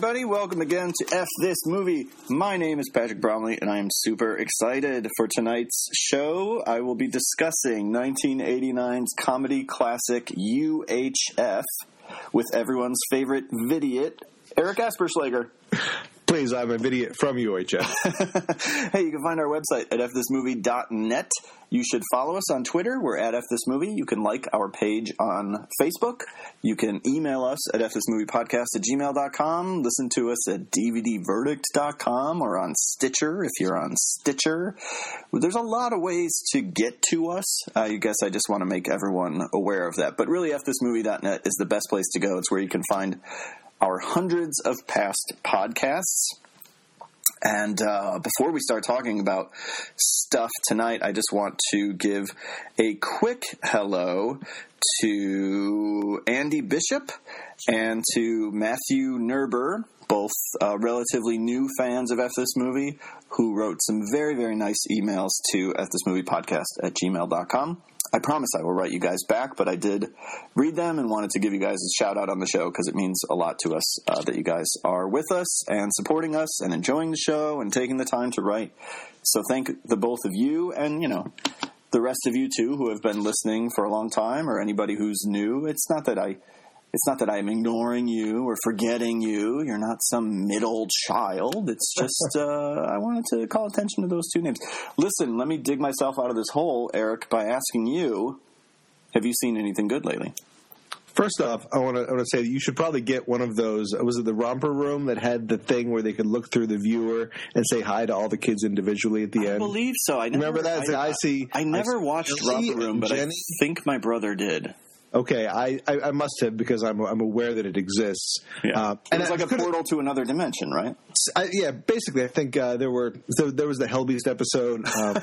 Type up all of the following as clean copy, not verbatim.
everybody. Welcome again to F This Movie. My name is Patrick Bromley, and I am super excited for tonight's show. I will be discussing 1989's comedy classic UHF with everyone's favorite vidiot, Eric Asperschlager. Please, I'm a vidiot from UHF. Hey, you can find our website at fthismovie.net. You should follow us on Twitter. We're at fthismovie. You can like our page on Facebook. You can email us at fthismoviepodcast@gmail.com. Listen to us at dvdverdict.com or on Stitcher if you're on Stitcher. There's a lot of ways to get to us. I guess I just want to make everyone aware of that. But really, fthismovie.net is the best place to go. It's where you can find our hundreds of past podcasts. And before we start talking about stuff tonight, I just want to give a quick hello to Andy Bishop and to Matthew Nerber, both relatively new fans of F This Movie, who wrote some very, very nice emails to fthismoviepodcast@gmail.com. I promise I will write you guys back, but I did read them and wanted to give you guys a shout-out on the show because it means a lot to us that you guys are with us and supporting us and enjoying the show and taking the time to write. So thank the both of you and, the rest of you, too, who have been listening for a long time or anybody who's new. It's not that I'm ignoring you or forgetting you. You're not some middle child. It's just I wanted to call attention to those two names. Listen, let me dig myself out of this hole, Eric, by asking you, have you seen anything good lately? First off, I want to say that you should probably get one of those. Was it the Romper Room that had the thing where they could look through the viewer and say hi to all the kids individually at the end? I believe so. Remember that? I never watched Romper Room, but I think my brother did. Okay, I must have because I'm aware that it exists. Yeah. And it's like a portal to another dimension, right? Yeah, basically, I think there was the Hellbeast episode.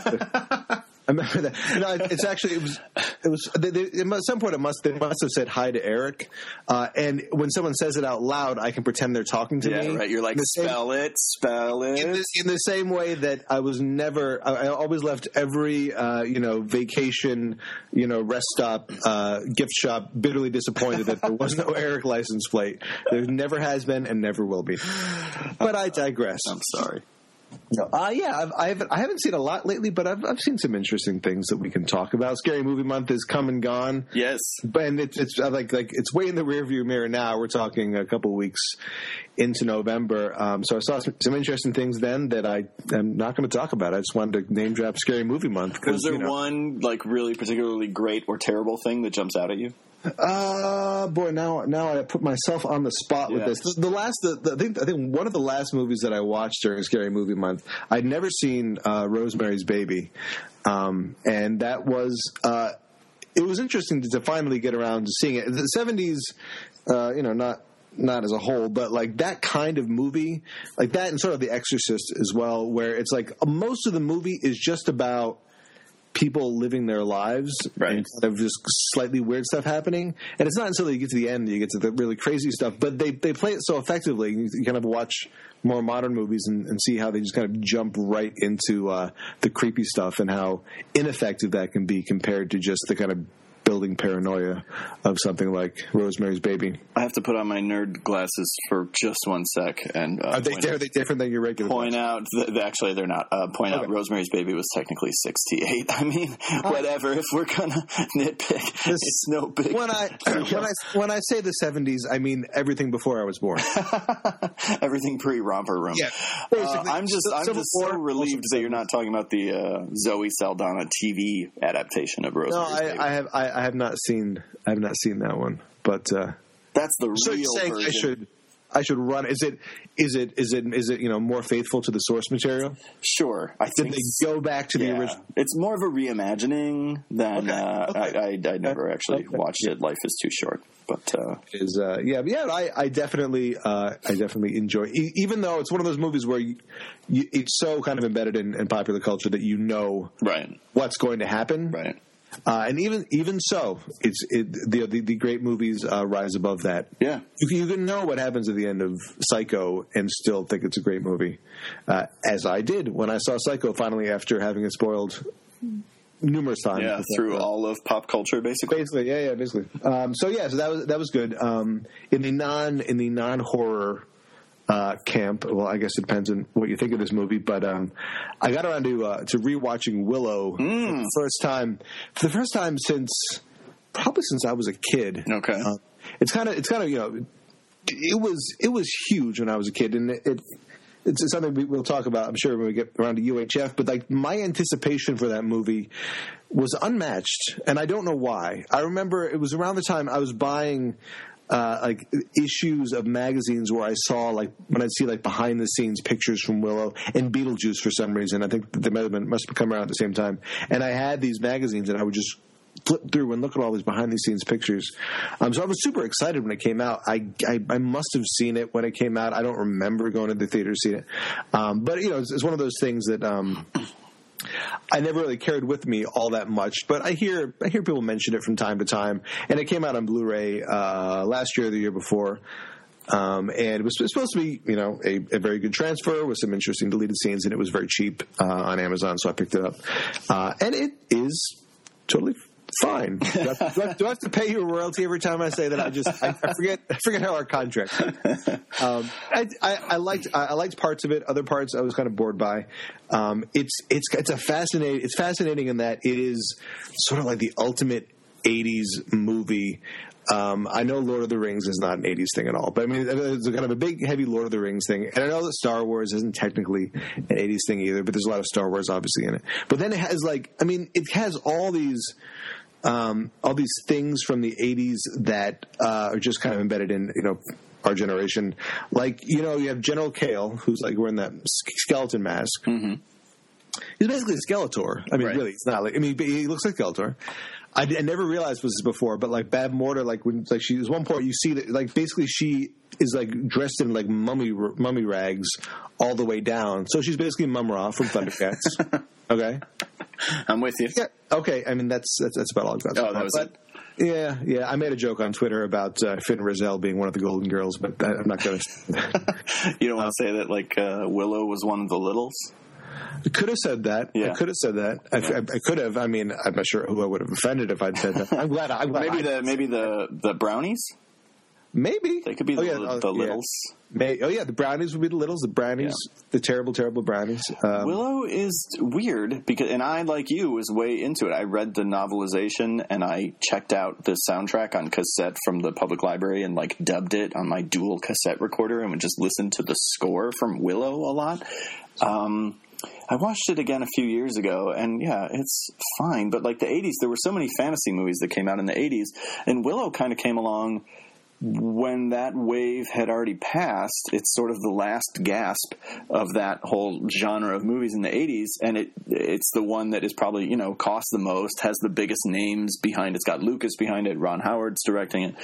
I remember that. It's actually it was. At some point, they must have said hi to Eric, and when someone says it out loud, I can pretend they're talking to me. Yeah, right. You're like, spell it. In the same way that I was never. I always left every vacation, rest stop, gift shop bitterly disappointed that there was no Eric license plate. There never has been and never will be. But I digress. I'm sorry. No, I haven't seen a lot lately, but I've seen some interesting things that we can talk about. Scary Movie Month is come and gone. Yes, and it's like it's way in the rearview mirror now. We're talking a couple of weeks into November, so I saw some interesting things then that I am not going to talk about. I just wanted to name drop Scary Movie Month. Was there one really particularly great or terrible thing that jumps out at you? Boy, now I put myself on the spot with this. I think one of the last movies that I watched during Scary Movie Month, I'd never seen Rosemary's Baby, and that was it was interesting to finally get around to seeing it. The 70s, not as a whole, but like that kind of movie, like that, and sort of The Exorcist as well, where it's like most of the movie is just about people living their lives, right, and kind of just slightly weird stuff happening. And it's not until you get to the end you get to the really crazy stuff. But they play it so effectively. You kind of watch more modern movies and see how they just kind of jump right into the creepy stuff and how ineffective that can be compared to just the kind of building paranoia of something like Rosemary's Baby. I have to put on my nerd glasses for just 1 sec. And are they different than your regular point glasses? Out actually they're not. Point out Rosemary's Baby was technically 68. I mean, whatever. If we're gonna nitpick, it's no big. When I say the 70s, I mean everything before I was born. Everything pre-Romper Room. Yeah, I'm just so relieved that you're not talking about the Zoe Saldana TV adaptation of Rosemary's Baby. I have not seen that one, but that's the real version. I should run. Is it more faithful to the source material? Sure. Did they go back to the original? It's more of a reimagining than I never actually watched it. Life is too short. But I definitely enjoy. Even though it's one of those movies where it's so kind of embedded in popular culture that right what's going to happen. Right. And even so, the great movies rise above that. Yeah, you can know what happens at the end of Psycho and still think it's a great movie, as I did when I saw Psycho finally after having it spoiled numerous times. Yeah, through all of pop culture, basically. Basically. So that was good. In the non-horror camp. Well, I guess it depends on what you think of this movie, but I got around to rewatching Willow for the first time since I was a kid. Okay, it's kind of it was huge when I was a kid, and it's something we'll talk about, I'm sure, when we get around to UHF. But like my anticipation for that movie was unmatched, and I don't know why. I remember it was around the time I was buying like issues of magazines where I saw when I'd see behind the scenes pictures from Willow and Beetlejuice for some reason. I think they must have come around at the same time, and I had these magazines, and I would just flip through and look at all these behind the scenes pictures. So I was super excited when it came out. I must have seen it when it came out. I don't remember going to the theater to see it, but it's one of those things that I never really carried with me all that much. But I hear people mention it from time to time, and it came out on Blu-ray last year or the year before. And it was supposed to be, a very good transfer with some interesting deleted scenes, and it was very cheap on Amazon, so I picked it up. And it is totally fine. Do I have to pay you a royalty every time I say that? I forget how our contract. I liked parts of it. Other parts I was kind of bored by. It's fascinating in that it is sort of like the ultimate 80s movie. I know Lord of the Rings is not an 80s thing at all, but I mean, it's kind of a big, heavy Lord of the Rings thing. And I know that Star Wars isn't technically an 80s thing either, but there's a lot of Star Wars obviously in it. But then it has it has all these things from the 80s that are just kind of embedded in, our generation. You have General Kale, who's wearing that skeleton mask. Mm-hmm. He's basically a Skeletor. I mean, really, it's not he looks like Skeletor. I never realized this before, but Bab Morta, when there's one point you see that basically she is dressed in mummy rags all the way down. So she's basically Mum-Ra from Thundercats. Okay, I'm with you. Yeah. Okay. I mean that's about all I've got. Oh, that was it. Yeah. I made a joke on Twitter about Finn Rizal being one of the Golden Girls, but I'm not going to. You don't want to say that Willow was one of the Littles? I could have said that. Yeah. I could have said that. I could have. I mean, I'm not sure who I would have offended if I'd said that. I'm glad. Maybe the brownies. Maybe they could be the Littles. Yeah. The brownies would be the Littles. The brownies, the terrible brownies. Willow is weird because, and I, like you, was way into it. I read the novelization and I checked out the soundtrack on cassette from the public library and dubbed it on my dual cassette recorder and would just listen to the score from Willow a lot. I watched it again a few years ago, and yeah, it's fine. But the 80s, there were so many fantasy movies that came out in the 80s, and Willow kind of came along when that wave had already passed. It's sort of the last gasp of that whole genre of movies in the 80s, and it's the one that is probably, cost the most, has the biggest names behind it. It's got Lucas behind it. Ron Howard's directing it.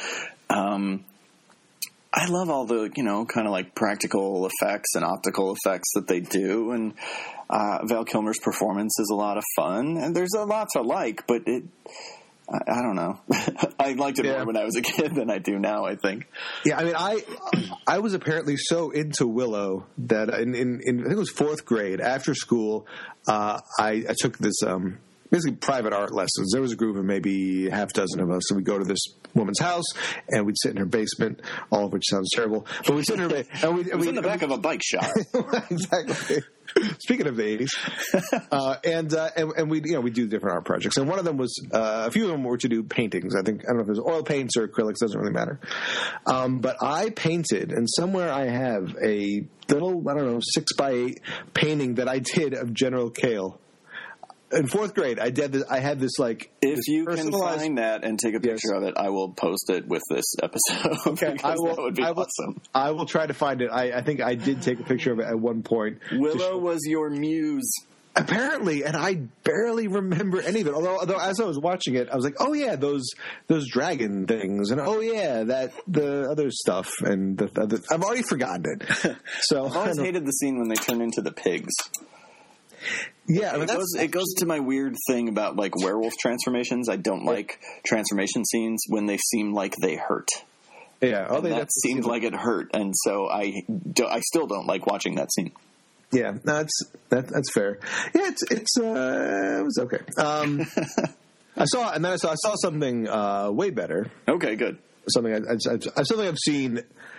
I love all the, kind of practical effects and optical effects that they do. And Val Kilmer's performance is a lot of fun. And there's a lot to like, but I don't know. I liked it more when I was a kid than I do now, I think. Yeah, I mean, I was apparently so into Willow that in I think it was fourth grade, after school, I took this basically private art lessons. There was a group of maybe half dozen of us, and we'd go to this woman's house, and we'd sit in her basement, all of which sounds terrible. But we'd sit in her basement. It was in the back of a bike shop. Exactly. Speaking of the 80s, and we do different art projects, and one of them was a few of them were to do paintings. I don't know if it was oil paints or acrylics, doesn't really matter. But I painted, and somewhere I have a little 6x8 painting that I did of General Kale. In fourth grade, I had this If you can find that and take a picture of it, I will post it with this episode. Okay, that would be awesome. I will try to find it. I think I did take a picture of it at one point. Willow was your muse. Apparently, and I barely remember any of it. Although as I was watching it, I was like, "Oh yeah, those dragon things," and "Oh yeah, the other stuff," and I've already forgotten it. So I've always hated the scene when they turn into the pigs. Yeah, it goes to my weird thing about werewolf transformations. I don't like transformation scenes when they seem like they hurt. Yeah, that seemed like it hurt, and so I still don't like watching that scene. Yeah, that's fair. Yeah, it was okay. I saw something way better. Okay, good. Something I've seen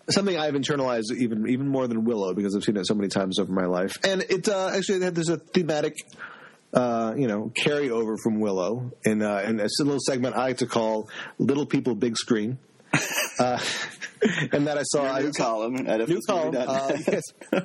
something I've internalized even more than Willow, because I've seen it so many times over my life. And it actually there's a thematic carryover from Willow in a little segment I like to call "Little People Big Screen." And that I saw new column at new column. Yes.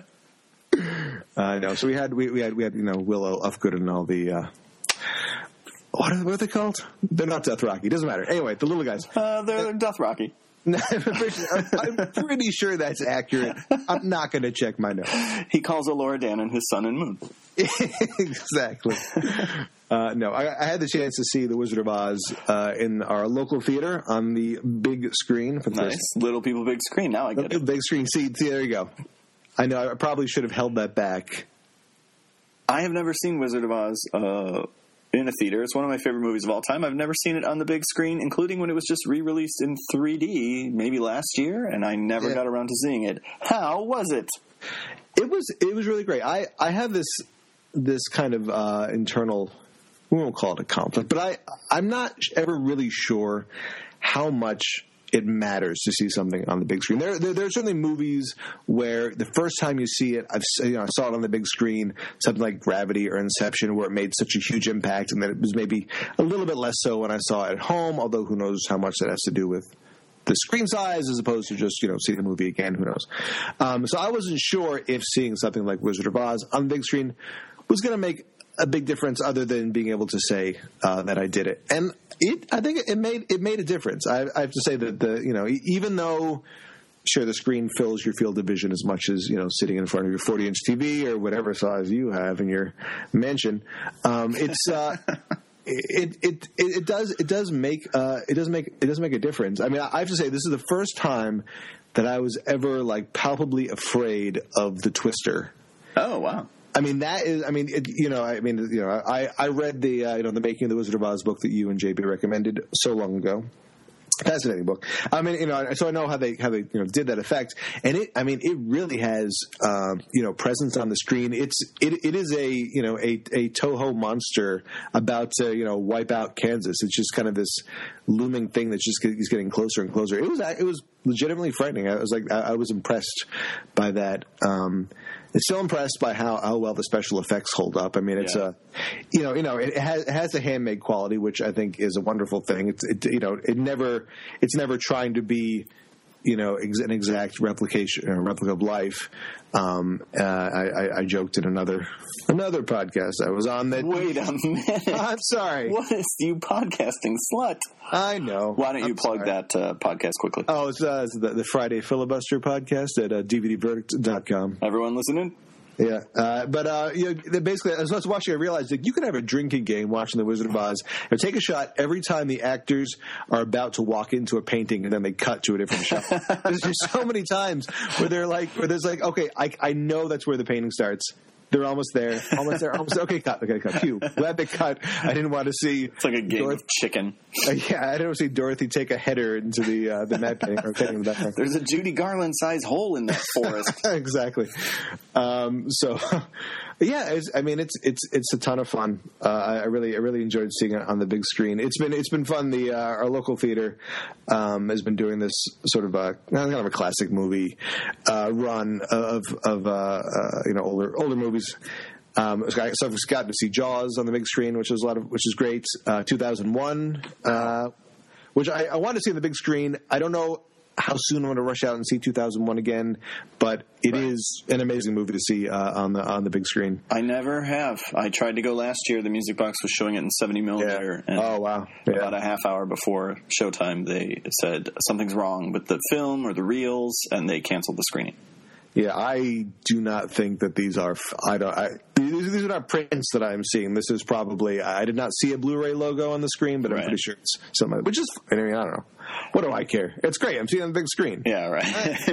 I know. So we had Willow, Ufgood, and all the what are they called? They're not Dothraki. Doesn't matter. Anyway, the little guys. They're Dothraki. I'm pretty sure that's accurate. I'm not going to check my notes. He calls Elora Danan his sun and moon. Exactly. No, I had the chance to see The Wizard of Oz in our local theater on the big screen. For the nice. Little People Big Screen. Now I get it. Big screen. See, there you go. I know. I probably should have held that back. I have never seen Wizard of Oz in a theater. It's one of my favorite movies of all time. I've never seen it on the big screen, including when it was just re-released in 3D maybe last year, and I never got around to seeing it. How was it? It was really great. I have this kind of internal, we won't call it a conflict, but I'm not ever really sure how much it matters to see something on the big screen. There are certainly movies where the first time you see it, I saw it on the big screen, something like Gravity or Inception, where it made such a huge impact, and that it was maybe a little bit less so when I saw it at home, although who knows how much that has to do with the screen size as opposed to just, seeing the movie again, who knows. So I wasn't sure if seeing something like Wizard of Oz on the big screen was going to make a big difference other than being able to say that I did it. And I think it made a difference. I have to say that even though sure the screen fills your field of vision as much as sitting in front of your 40-inch TV or whatever size you have in your mansion, it's it does make a difference. I mean, I have to say this is the first time that I was ever palpably afraid of the twister. Oh wow. I mean, that is. I mean, I read the Making of the Wizard of Oz book that you and JB recommended so long ago. Fascinating book. I mean, so I know how they did that effect, and it really has presence on the screen. It is a Toho monster about to wipe out Kansas. It's just kind of this looming thing that is getting closer and closer. It was legitimately frightening. I was impressed by that. It's still impressed by how well the special effects hold up. I mean, it's it has a handmade quality, which I think is a wonderful thing. It's never trying to be an exact replica of life. I joked in another podcast I was on that. Wait a minute. I'm sorry. What is you podcasting slut? I know. Why don't you plug that podcast quickly? Oh, it's the Friday Filibuster podcast at DVDverdict.com. Everyone listening? Yeah, but basically, as I was watching, I realized you could have a drinking game watching The Wizard of Oz and take a shot every time the actors are about to walk into a painting and then they cut to a different shot. There's just so many times where there's okay, I know that's where the painting starts. They're almost there. Okay, cut. Phew. Glad they cut. I didn't want to see. It's like a game of chicken. I didn't want to see Dorothy take a header into the map painting. Or taking the background. There's a Judy Garland-sized hole in that forest. Exactly. So, yeah. It's a ton of fun. I really enjoyed seeing it on the big screen. It's been fun. Our local theater has been doing this sort of kind of a classic movie run of older movies. So I've gotten to see Jaws on the big screen, which is great. 2001, which I want to see on the big screen. I don't know how soon I'm going to rush out and see 2001 again, but it is an amazing movie to see on the big screen. I never have. I tried to go last year. The Music Box was showing it in 70 millimeter. Yeah. Oh wow! Yeah. About a half hour before showtime, they said something's wrong with the film or the reels, and they canceled the screening. Yeah, I do not think that these are. These are not prints that I'm seeing. This is probably. I did not see a Blu-ray logo on the screen, but I'm pretty sure it's something. Which is. I don't know. What do I care? It's great. I'm seeing it on the big screen. Yeah, right.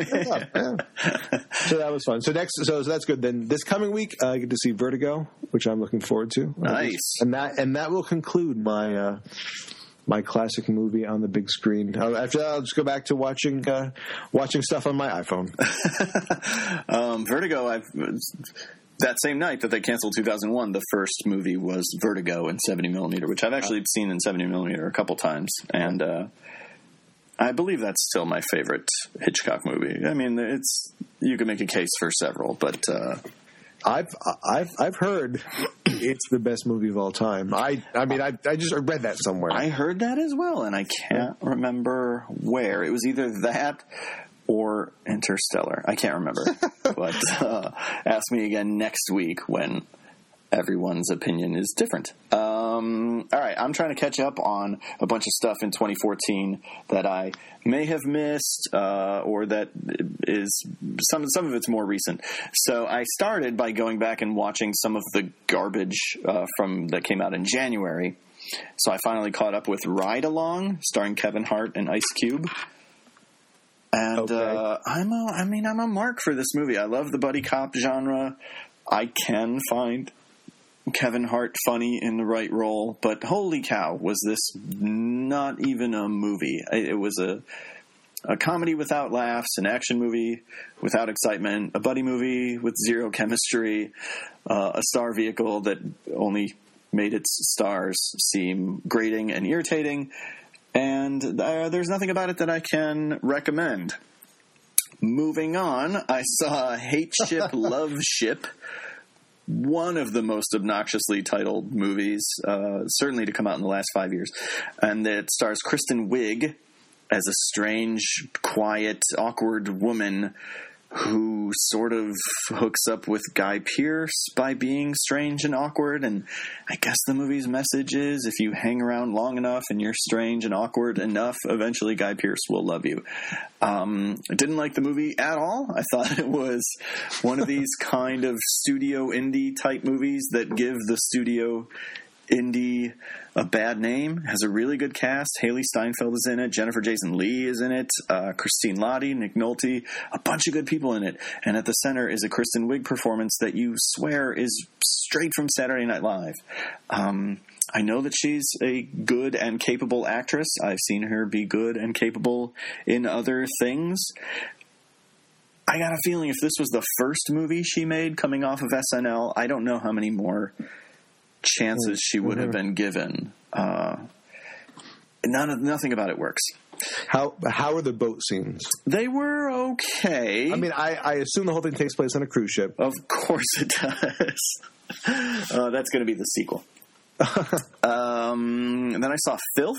So that was fun. So that's good. Then this coming week, I get to see Vertigo, which I'm looking forward to. Nice. And that will conclude my. My classic movie on the big screen. After that, I'll just go back to watching stuff on my iPhone. Vertigo. That same night that they canceled 2001, the first movie was Vertigo in 70 millimeter, which I've actually seen in 70 millimeter a couple times, and I believe that's still my favorite Hitchcock movie. I mean, you can make a case for several, but I've heard it's the best movie of all time. I just read that somewhere. I heard that as well, and I can't remember where. It was either that or Interstellar. I can't remember. But ask me again next week when everyone's opinion is different. All right, I'm trying to catch up on a bunch of stuff in 2014 that I may have missed, or that is some of it's more recent. So I started by going back and watching some of the garbage that came out in January. So I finally caught up with Ride Along, starring Kevin Hart and Ice Cube. And okay. I'm a mark for this movie. I love the buddy cop genre. I can find Kevin Hart funny in the right role, but holy cow, was this not even a movie. It was a comedy without laughs, an action movie without excitement, a buddy movie with zero chemistry, a star vehicle that only made its stars seem grating and irritating, and there's nothing about it that I can recommend. Moving on, I saw Hate Ship, Love Ship, one of the most obnoxiously titled movies, certainly to come out in the last 5 years. And it stars Kristen Wiig as a strange, quiet, awkward woman who sort of hooks up with Guy Pearce by being strange and awkward. And I guess the movie's message is if you hang around long enough and you're strange and awkward enough, eventually Guy Pearce will love you. I didn't like the movie at all. I thought it was one of these kind of studio indie type movies that give the studio indie a bad name. Has a really good cast. Haley Steinfeld is in it. Jennifer Jason Leigh is in it. Christine Lottie, Nick Nolte, a bunch of good people in it. And at the center is a Kristen Wiig performance that you swear is straight from Saturday Night Live. I know that she's a good and capable actress. I've seen her be good and capable in other things. I got a feeling if this was the first movie she made coming off of SNL, I don't know how many more chances she would have been given. Nothing about it works. How are the boat scenes? They were okay. I mean, I assume the whole thing takes place on a cruise ship. Of course it does. That's going to be the sequel. And then I saw Filth.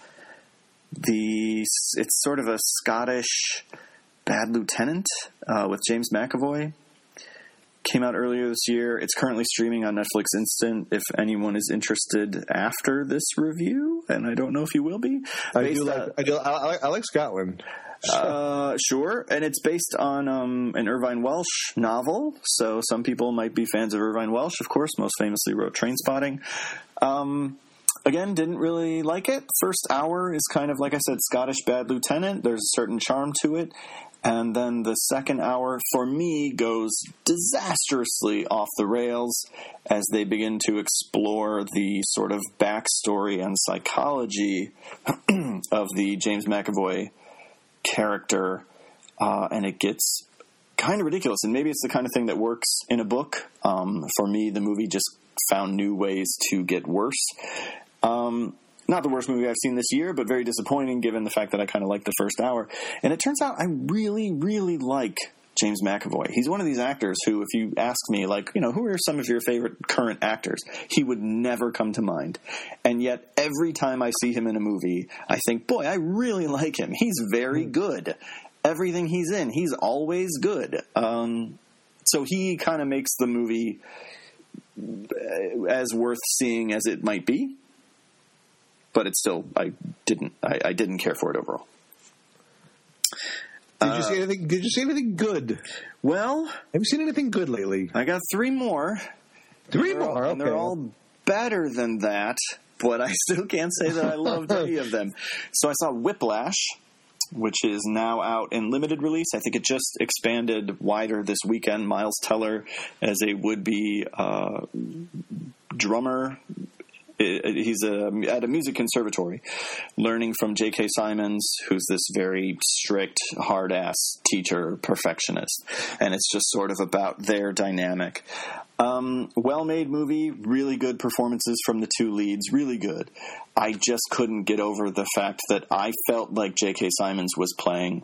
It's sort of a Scottish Bad Lieutenant with James McAvoy. Came out earlier this year. It's currently streaming on Netflix Instant if anyone is interested after this review, and I don't know if you will be. I like Scotland. Sure. And it's based on an Irvine Welsh novel, so some people might be fans of Irvine Welsh, of course. Most famously wrote Trainspotting. Again, didn't really like it. First hour is kind of, like I said, Scottish Bad Lieutenant. There's a certain charm to it. And then the second hour, for me, goes disastrously off the rails as they begin to explore the sort of backstory and psychology of the James McAvoy character. And it gets kind of ridiculous. And maybe it's the kind of thing that works in a book. For me, the movie just found new ways to get worse. Not the worst movie I've seen this year, but very disappointing given the fact that I kind of liked the first hour. And it turns out I really, really like James McAvoy. He's one of these actors who, if you ask me, like, who are some of your favorite current actors, he would never come to mind. And yet every time I see him in a movie, I think, boy, I really like him. He's very good. Everything he's in, he's always good. So he kind of makes the movie as worth seeing as it might be. But it's still, I didn't care for it overall. Did you see anything good? Well, have you seen anything good lately? I got 3 more. 3 more, okay. And they're all better than that, but I still can't say that I loved any of them. So I saw Whiplash, which is now out in limited release. I think it just expanded wider this weekend. Miles Teller as a would-be drummer. He's at a music conservatory learning from J.K. Simmons, who's this very strict, hard-ass teacher perfectionist. And it's just sort of about their dynamic. Well-made movie, really good performances from the two leads, really good. I just couldn't get over the fact that I felt like J.K. Simmons was playing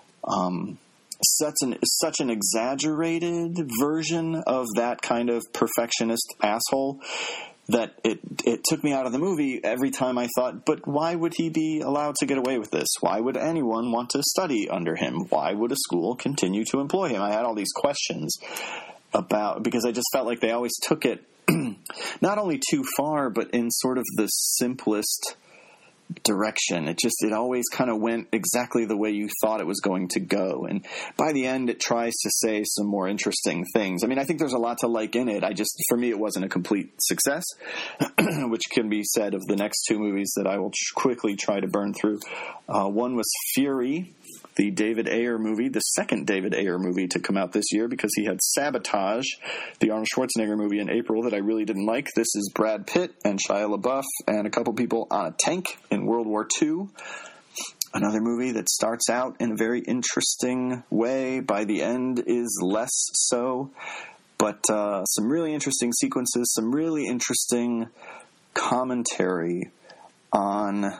such an exaggerated version of that kind of perfectionist asshole that it took me out of the movie every time I thought, but why would he be allowed to get away with this? Why would anyone want to study under him? Why would a school continue to employ him? I had all these questions because I just felt like they always took it not only too far, but in sort of the simplest direction. It always kind of went exactly the way you thought it was going to go. And by the end, it tries to say some more interesting things. I mean, I think there's a lot to like in it. For me, it wasn't a complete success, which can be said of the next two movies that I will quickly try to burn through. One was Fury, the David Ayer movie, the second David Ayer movie to come out this year, because he had Sabotage, the Arnold Schwarzenegger movie in April that I really didn't like. This is Brad Pitt and Shia LaBeouf and a couple people on a tank in World War II. Another movie that starts out in a very interesting way. By the end is less so. But some really interesting sequences, some really interesting commentary on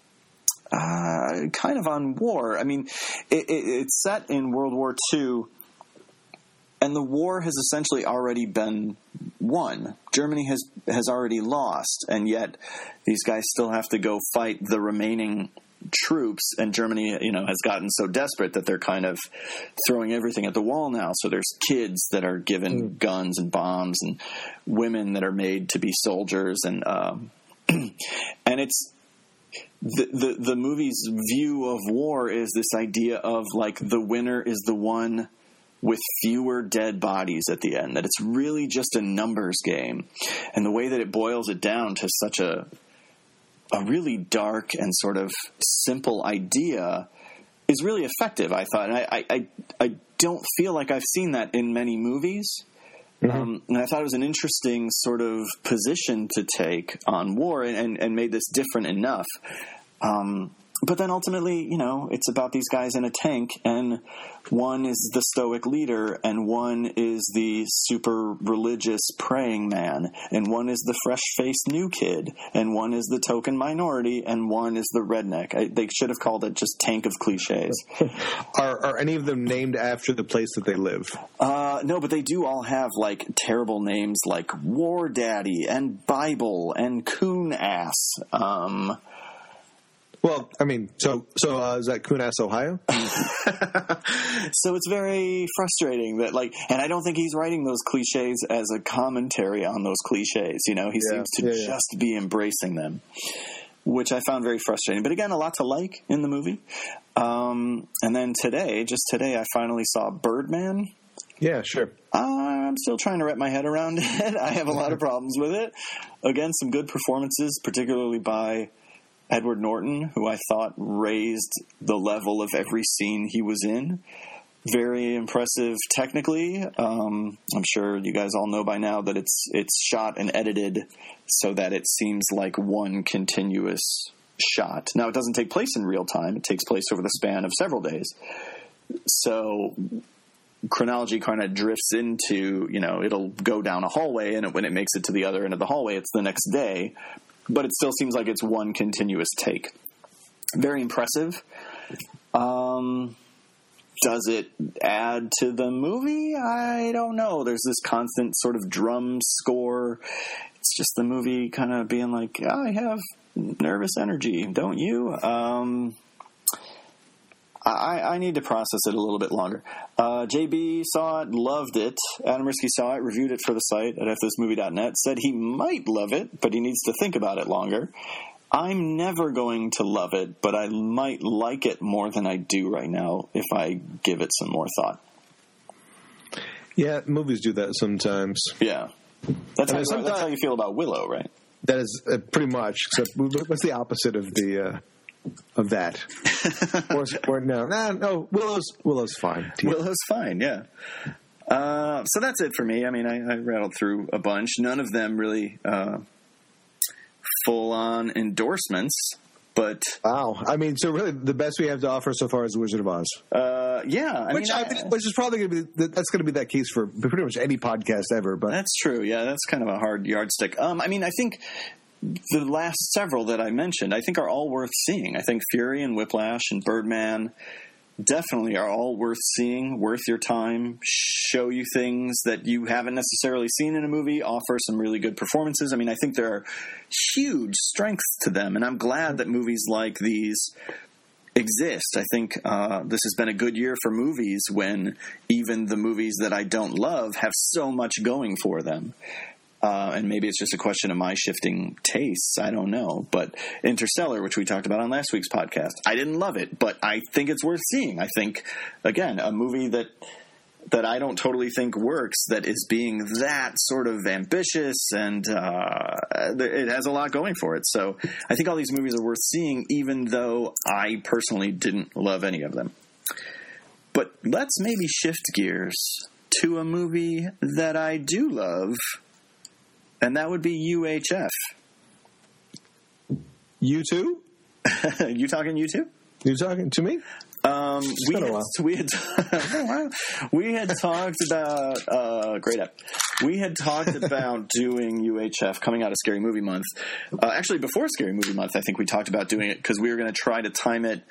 kind of on war. I mean, it's set in World War II, and the war has essentially already been won. Germany has already lost, and yet these guys still have to go fight the remaining troops, and Germany, has gotten so desperate that they're kind of throwing everything at the wall now. So there's kids that are given guns and bombs, and women that are made to be soldiers, and it's the movie's view of war is this idea of like the winner is the one with fewer dead bodies at the end, that it's really just a numbers game. And the way that it boils it down to such a really dark and sort of simple idea is really effective, I thought. And I don't feel like I've seen that in many movies. And I thought it was an interesting sort of position to take on war, and made this different enough. But then ultimately, it's about these guys in a tank, and one is the stoic leader, and one is the super religious praying man, and one is the fresh-faced new kid, and one is the token minority, and one is the redneck. They should have called it just Tank of Cliches. Are any of them named after the place that they live? No, but they do all have like terrible names like War Daddy and Bible and Coon Ass. Well, I mean, so is that Coon Ass, Ohio? So it's very frustrating that, and I don't think he's writing those cliches as a commentary on those cliches. He seems to just be embracing them, which I found very frustrating. But again, a lot to like in the movie. And then today, I finally saw Birdman. Yeah, sure. I'm still trying to wrap my head around it. I have a lot of problems with it. Again, some good performances, particularly by Edward Norton, who I thought raised the level of every scene he was in. Very impressive technically. I'm sure you guys all know by now that it's shot and edited so that it seems like one continuous shot. Now, it doesn't take place in real time. It takes place over the span of several days. So chronology kind of drifts into, it'll go down a hallway, and when it makes it to the other end of the hallway, it's the next day. But it still seems like it's one continuous take. Very impressive. Does it add to the movie? I don't know. There's this constant sort of drum score. It's just the movie kind of being like, I have nervous energy, don't you? I need to process it a little bit longer. JB saw it, loved it. Adam Risky saw it, reviewed it for the site at fthismovie.net, said he might love it, but he needs to think about it longer. I'm never going to love it, but I might like it more than I do right now if I give it some more thought. Yeah, movies do that sometimes. Yeah. That's how you feel about Willow, right? That is pretty much, except what's the opposite of that? or no, Willow's fine. Willow's fine, yeah. So that's it for me. I mean, I rattled through a bunch. None of them really full-on endorsements. But wow, I mean, so really, the best we have to offer so far is The Wizard of Oz. Yeah, which is probably going to be that case for pretty much any podcast ever. But that's true. Yeah, that's kind of a hard yardstick. I mean, I think the last several that I mentioned, I think are all worth seeing. I think Fury and Whiplash and Birdman definitely are all worth seeing, worth your time, show you things that you haven't necessarily seen in a movie, offer some really good performances. I mean, I think there are huge strengths to them, and I'm glad that movies like these exist. I think this has been a good year for movies when even the movies that I don't love have so much going for them. And maybe it's just a question of my shifting tastes. I don't know. But Interstellar, which we talked about on last week's podcast, I didn't love it, but I think it's worth seeing. I think, again, a movie that I don't totally think works, that is being that sort of ambitious, and it has a lot going for it. So I think all these movies are worth seeing, even though I personally didn't love any of them. But let's maybe shift gears to a movie that I do love, and that would be UHF. You too? You talking you too? You talking to me? We had talked about great app. We had talked about doing UHF coming out of Scary Movie Month. Actually, before Scary Movie Month, I think we talked about doing it because we were going to try to time it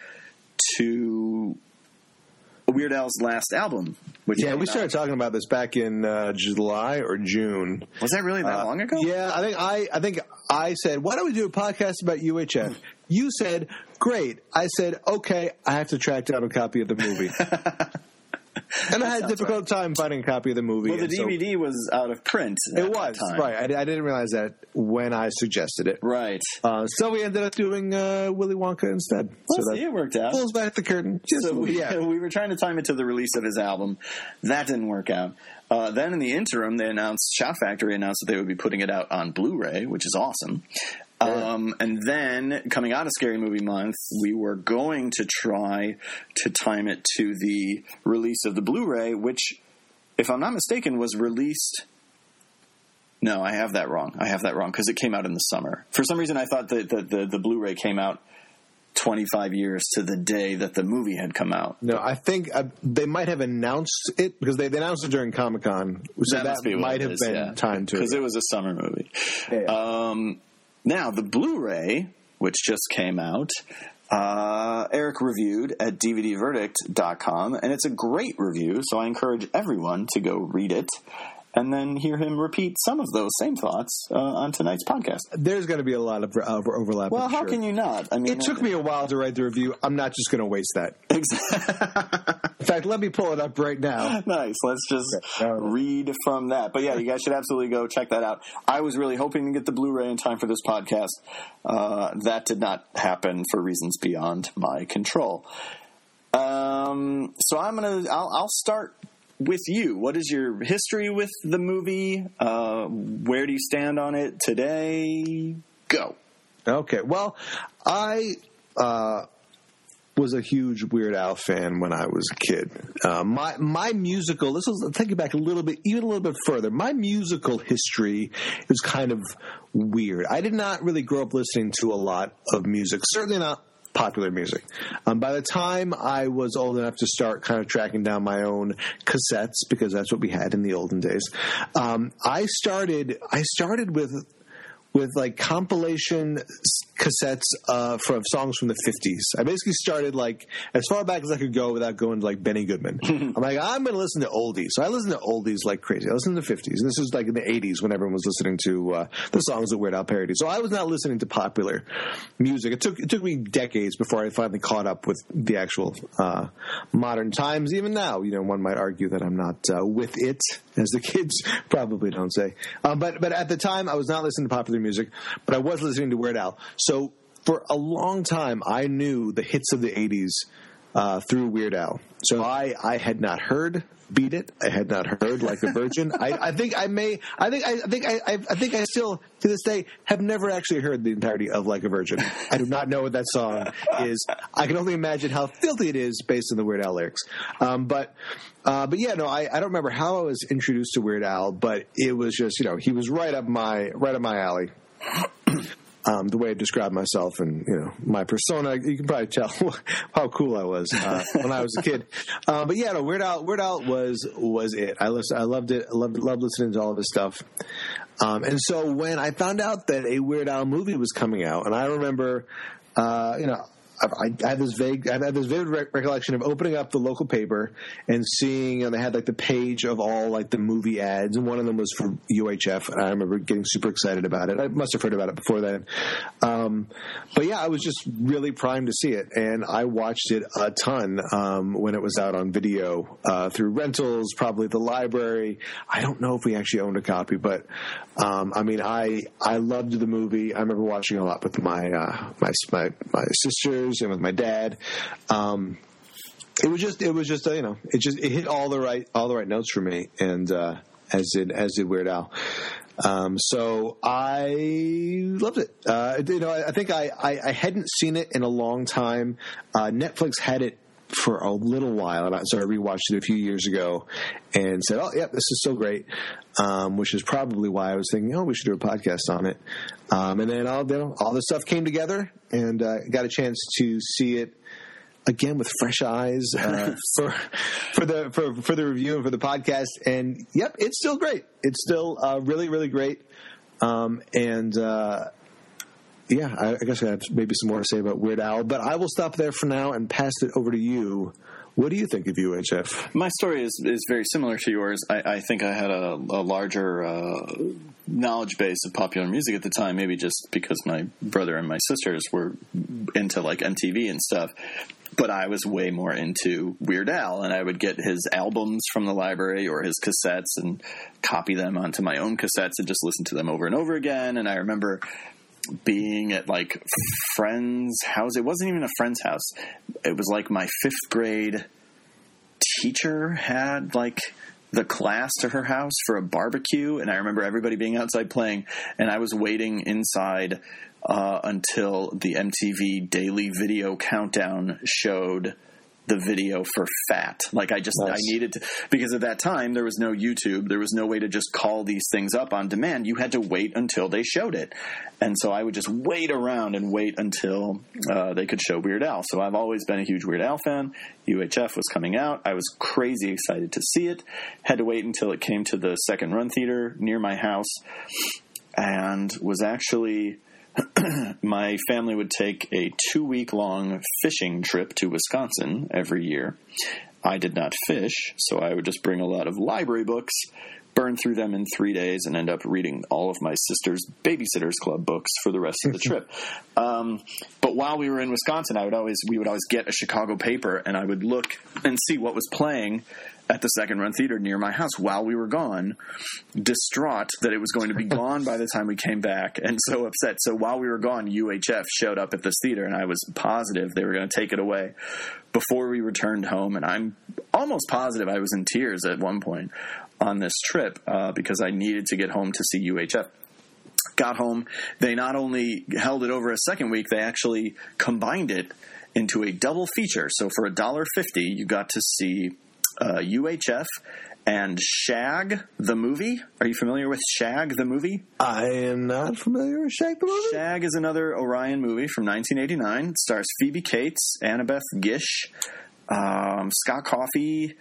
to Weird Al's last album. We started talking about this back in July or June. Was that really that long ago? Yeah, I think I said, why don't we do a podcast about UHF? You said, great. I said, okay, I have to track down a copy of the movie. And I had a difficult time finding a copy of the movie. Well, the DVD was out of print. It was, right. I didn't realize that when I suggested it. Right. So we ended up doing Willy Wonka instead. Well, so it worked out. Pulls back the curtain. We were trying to time it to the release of his album. That didn't work out. Then in the interim, Shout Factory announced that they would be putting it out on Blu-ray, which is awesome. And then, coming out of Scary Movie Month, we were going to try to time it to the release of the Blu-ray, which, if I'm not mistaken, was released... No, I have that wrong, because it came out in the summer. For some reason, I thought that the Blu-ray came out 25 years to the day that the movie had come out. No, I think they might have announced it, because they announced it during Comic-Con. So that might have been time to it. Because it was a summer movie. Yeah. Now, the Blu-ray, which just came out, Eric reviewed at DVDverdict.com, and it's a great review, so I encourage everyone to go read it and then hear him repeat some of those same thoughts on tonight's podcast. There's going to be a lot of overlap. Well, how can you not? I mean, it took me a while to write the review. I'm not just going to waste that. Exactly. In fact, let me pull it up right now. Nice. Let's just read from that. But yeah, you guys should absolutely go check that out. I was really hoping to get the Blu-ray in time for this podcast. That did not happen for reasons beyond my control. So I'll start with you. What is your history with the movie? Where do you stand on it today? Go. Okay. Well, I was a huge Weird Al fan when I was a kid. My musical, I'll take you back even a little bit further. My musical history was kind of weird. I did not really grow up listening to a lot of music, certainly not popular music. By the time I was old enough to start kind of tracking down my own cassettes, because that's what we had in the olden days, I started with like compilation cassettes from songs from the 50s. I basically started like as far back as I could go without going to like Benny Goodman. I'm like, I'm going to listen to oldies. So I listened to oldies like crazy. I listened to the 50s. And this was like in the 80s when everyone was listening to the songs that Weird Al parodied. So I was not listening to popular music. It took me decades before I finally caught up with the actual modern times. Even now, one might argue that I'm not with it, as the kids probably don't say. But at the time, I was not listening to popular music, but I was listening to Weird Al. So for a long time, I knew the hits of the 80s through Weird Al. So I had not heard Beat It. I had not heard Like a Virgin. I think I still to this day have never actually heard the entirety of Like a Virgin. I do not know what that song is. I can only imagine how filthy it is based on the Weird Al lyrics. But yeah, no, I don't remember how I was introduced to Weird Al, but it was just he was right up my alley. the way I described myself and, my persona. You can probably tell how cool I was when I was a kid. But yeah, no, Weird Al was it. I loved it. I loved listening to all of his stuff. And so when I found out that a Weird Al movie was coming out, and I remember, I had this vivid recollection of opening up the local paper and seeing, and they had like the page of all like the movie ads, and one of them was for UHF, and I remember getting super excited about it. I must have heard about it before then. But yeah, I was just really primed to see it, and I watched it a ton when it was out on video through rentals, probably the library. I don't know if we actually owned a copy, but I loved the movie. I remember watching a lot with my sisters and with my dad. It hit all the right notes for me, and as did Weird Al. So I loved it. I think I hadn't seen it in a long time. Netflix had it for a little while, and so I rewatched it a few years ago and said, "Oh, yeah, this is so great," which is probably why I was thinking, "Oh, we should do a podcast on it." And then all the stuff came together, and got a chance to see it again with fresh eyes for the review and for the podcast. And yep, it's still great. It's still really, really great. Yeah, I guess I have maybe some more to say about Weird Al, but I will stop there for now and pass it over to you. What do you think of UHF? My story is very similar to yours. I think I had a larger knowledge base of popular music at the time, maybe just because my brother and my sisters were into like MTV and stuff. But I was way more into Weird Al, and I would get his albums from the library or his cassettes and copy them onto my own cassettes and just listen to them over and over again. And I remember being at like friend's house. It wasn't even a friend's house. It was like my 5th grade teacher had like the class to her house for a barbecue. And I remember everybody being outside playing, and I was waiting inside until the MTV Daily Video Countdown showed the video for Fat. Like I needed to, because at that time there was no YouTube. There was no way to just call these things up on demand. You had to wait until they showed it. And so I would just wait around and wait until they could show Weird Al. So I've always been a huge Weird Al fan. UHF was coming out. I was crazy excited to see it. Had to wait until it came to the second run theater near my house, and was actually my family would take a 2-week-long fishing trip to Wisconsin every year. I did not fish, so I would just bring a lot of library books, burn through them in 3 days, and end up reading all of my sister's Babysitters Club books for the rest of the trip. But while we were in Wisconsin, we would always get a Chicago paper, and I would look and see what was playing at the second run theater near my house while we were gone, distraught that it was going to be gone by the time we came back, and so upset. So while we were gone, UHF showed up at this theater, and I was positive they were going to take it away before we returned home. And I'm almost positive I was in tears at one point on this trip because I needed to get home to see UHF. Got home. They not only held it over a second week, they actually combined it into a double feature. So for $1.50, you got to see UHF and Shag the movie. Are you familiar with Shag the movie? I am not familiar with Shag the movie. Shag is another Orion movie from 1989. It stars Phoebe Cates, Annabeth Gish, Scott Coffey,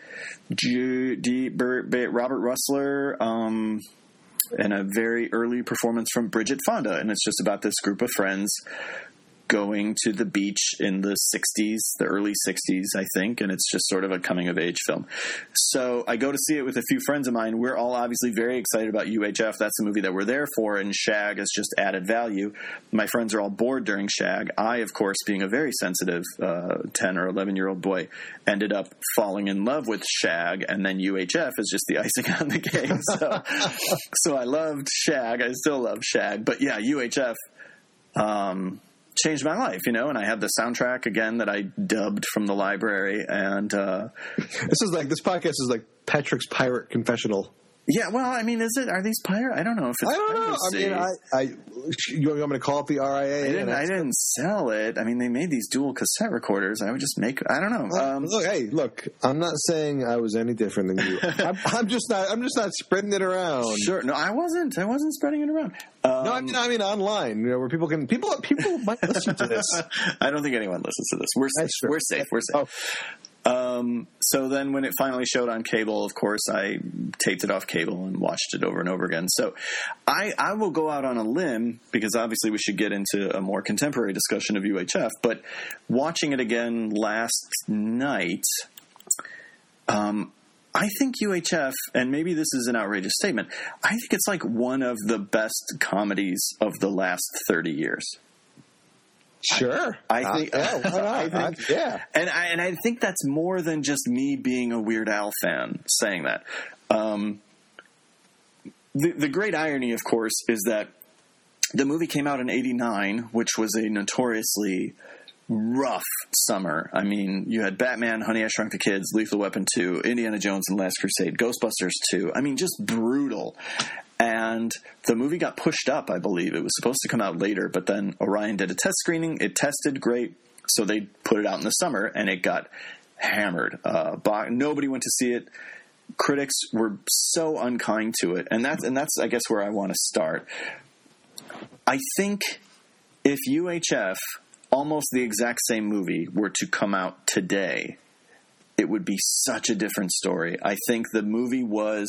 Robert Russler, and a very early performance from Bridget Fonda. And it's just about this group of friends going to the beach in the 60s, the early 60s, I think, and it's just sort of a coming-of-age film. So I go to see it with a few friends of mine. We're all obviously very excited about UHF. That's the movie that we're there for, and Shag is just added value. My friends are all bored during Shag. I, of course, being a very sensitive 10 or 11-year-old boy, ended up falling in love with Shag, and then UHF is just the icing on the cake. So I loved Shag. I still love Shag. But yeah, UHF changed my life, and I had the soundtrack again that I dubbed from the library, and this podcast is like Patrick's pirate confessional. Yeah, well, I mean, are these pirates? I don't know if it's piracy. I mean, you want me to call up the RIA? I didn't sell it. I mean, they made these dual cassette recorders. I would just make. I don't know. Look. I'm not saying I was any different than you. I'm just not spreading it around. Sure. No, I wasn't spreading it around. No, I mean online. Where people might listen to this. I don't think anyone listens to this. We're safe. We're safe. Oh. So then when it finally showed on cable, of course, I taped it off cable and watched it over and over again. So I will go out on a limb, because obviously we should get into a more contemporary discussion of UHF, but watching it again last night, I think UHF, and maybe this is an outrageous statement, I think it's like one of the best comedies of the last 30 years. Sure, I think. Yeah, and I think that's more than just me being a Weird Al fan saying that. The great irony, of course, is that the movie came out in '89, which was a notoriously rough summer. I mean, you had Batman, Honey, I Shrunk the Kids, Lethal Weapon 2, Indiana Jones and the Last Crusade, Ghostbusters 2. I mean, just brutal. And the movie got pushed up, I believe. It was supposed to come out later, but then Orion did a test screening. It tested great, so they put it out in the summer, and it got hammered. Nobody went to see it. Critics were so unkind to it, and that's I guess where I want to start. I think if UHF, almost the exact same movie, were to come out today, it would be such a different story. I think the movie was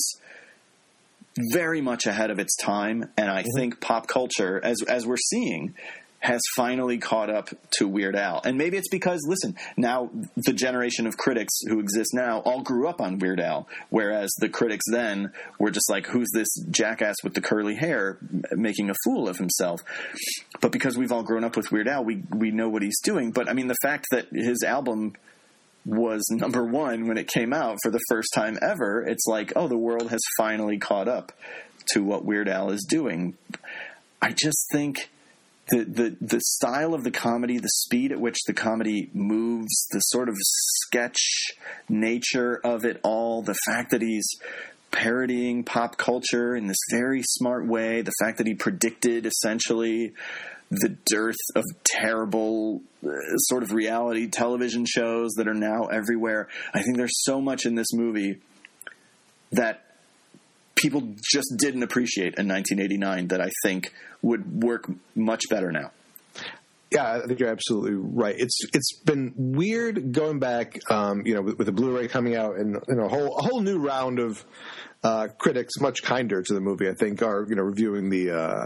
very much ahead of its time, and I think pop culture, as we're seeing, has finally caught up to Weird Al. And maybe it's because, listen, now the generation of critics who exist now all grew up on Weird Al, whereas the critics then were just like, who's this jackass with the curly hair making a fool of himself? But because we've all grown up with Weird Al, we know what he's doing. But, I mean, the fact that his album was number one when it came out for the first time ever, it's like, oh, the world has finally caught up to what Weird Al is doing. I just think the style of the comedy, the speed at which the comedy moves, the sort of sketch nature of it all, the fact that he's parodying pop culture in this very smart way, the fact that he predicted essentially the dearth of terrible sort of reality television shows that are now everywhere. I think there's so much in this movie that people just didn't appreciate in 1989 that I think would work much better now. Yeah, I think you're absolutely right. It's been weird going back, with the Blu-ray coming out and a whole new round of critics, much kinder to the movie, I think, are reviewing the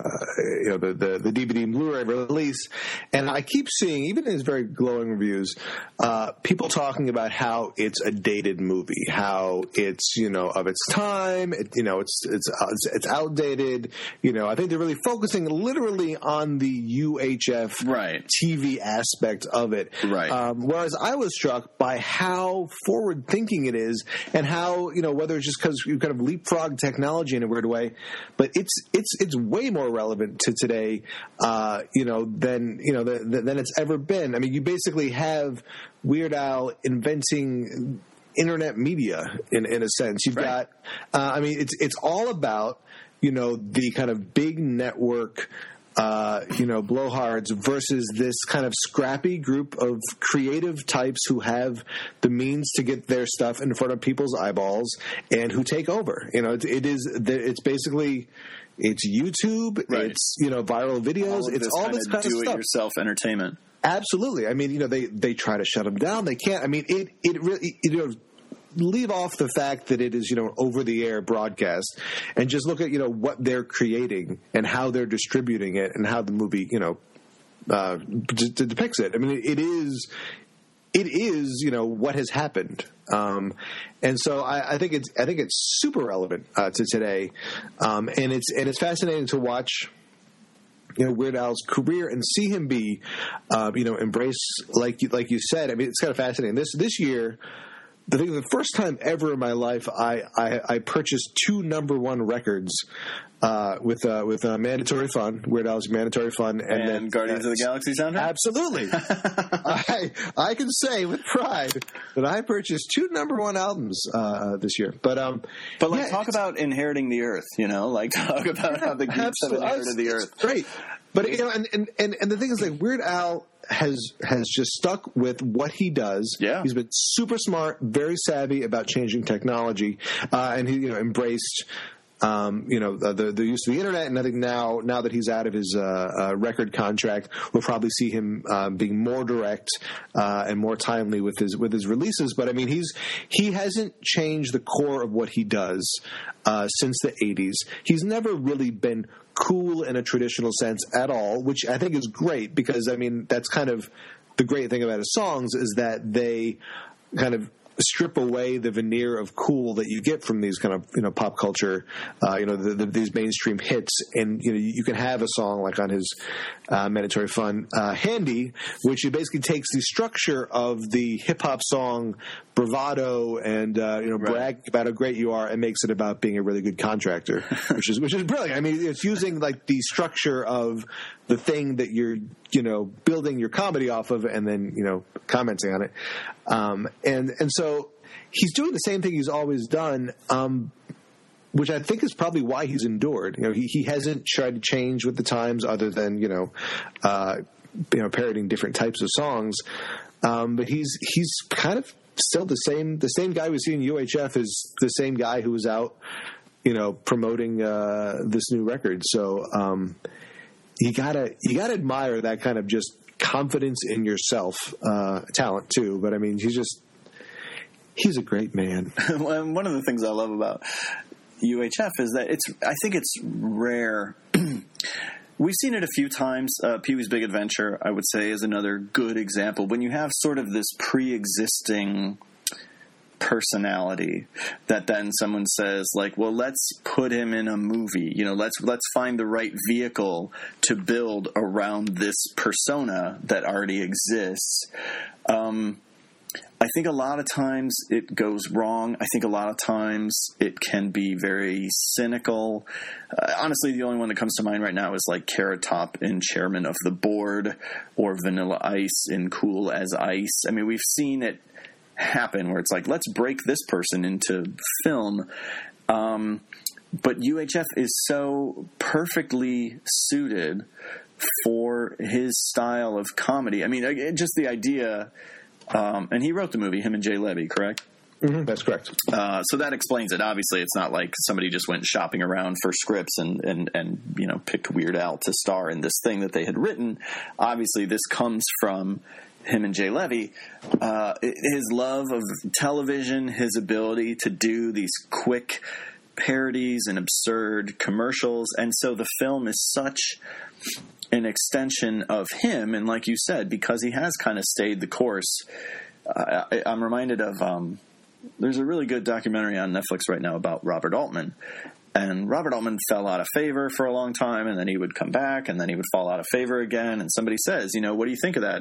DVD and Blu-ray release, and I keep seeing, even in his very glowing reviews, people talking about how it's a dated movie, how it's of its time, it's outdated. I think they're really focusing literally on the UHF TV aspect of it. Right. Whereas I was struck by how forward thinking it is, and how whether it's just because you kind of leapfrog technology in a weird way, but it's way more relevant to today, than it's ever been. I mean, you basically have Weird Al inventing internet media in a sense. You've got, it's all about the kind of big network, blowhards versus this kind of scrappy group of creative types who have the means to get their stuff in front of people's eyeballs and who take over. It's basically, it's YouTube, it's viral videos, it's all this kind of stuff. Do-it-yourself entertainment. Absolutely. I mean, they try to shut them down. They can't. I mean, it really leave off the fact that it is, over the air broadcast, and just look at, what they're creating and how they're distributing it and how the movie, depicts it. I mean, it is, what has happened. And so I think it's super relevant to today. And it's fascinating to watch Weird Al's career and see him be, embraced like you said. I mean, it's kind of fascinating. This year, the first time ever in my life I purchased 2 number 1 records with Mandatory Fun, Weird Al's Mandatory Fun, and then Guardians of the Galaxy soundtrack. Absolutely, I can say with pride that I purchased 2 number 1 albums this year. But talk about inheriting the Earth. Talk about how the geeks have inherited the Earth. Great, but and the thing is, like, Weird Al has just stuck with what he does. Yeah. He's been super smart, very savvy about changing technology, and he embraced the use of the internet. And I think now that he's out of his record contract, we'll probably see him being more direct and more timely with his releases. But I mean, he hasn't changed the core of what he does since the 80s. He's never really been cool in a traditional sense at all, which I think is great, because I mean, that's kind of the great thing about his songs, is that they kind of strip away the veneer of cool that you get from these kind of pop culture, these mainstream hits, and you can have a song like on his Mandatory Fun, Handy, which he basically takes the structure of the hip hop song bravado and brag about how great you are, and makes it about being a really good contractor, which is brilliant. I mean, it's using like the structure of the thing that you're building your comedy off of, and then commenting on it, and so he's doing the same thing he's always done, which I think is probably why he's endured. He hasn't tried to change with the times, other than parodying different types of songs, but he's kind of still the same guy we see in UHF is the same guy who was out promoting this new record. So you gotta admire that kind of just confidence in yourself, talent too. But I mean, he's a great man. One of the things I love about UHF is that I think it's rare. We've seen it a few times. Pee-wee's Big Adventure, I would say, is another good example. When you have sort of this pre-existing personality that then someone says, like, well, let's put him in a movie. Let's find the right vehicle to build around this persona that already exists. I think a lot of times it goes wrong. I think a lot of times it can be very cynical. Honestly, the only one that comes to mind right now is like Carrot Top in Chairman of the Board, or Vanilla Ice in Cool as Ice. I mean, we've seen it happen where it's like, let's break this person into film. But UHF is so perfectly suited for his style of comedy. I mean, just the idea... and he wrote the movie, him and Jay Levy, correct? Mm-hmm, that's correct. So that explains it. Obviously, it's not like somebody just went shopping around for scripts and picked Weird Al to star in this thing that they had written. Obviously, this comes from him and Jay Levy. His love of television, his ability to do these quick parodies and absurd commercials. And so the film is such an extension of him, and like you said, because he has kind of stayed the course, I'm reminded of there's a really good documentary on Netflix right now about Robert Altman, and Robert Altman fell out of favor for a long time, and then he would come back, and then he would fall out of favor again, and somebody says, what do you think of that,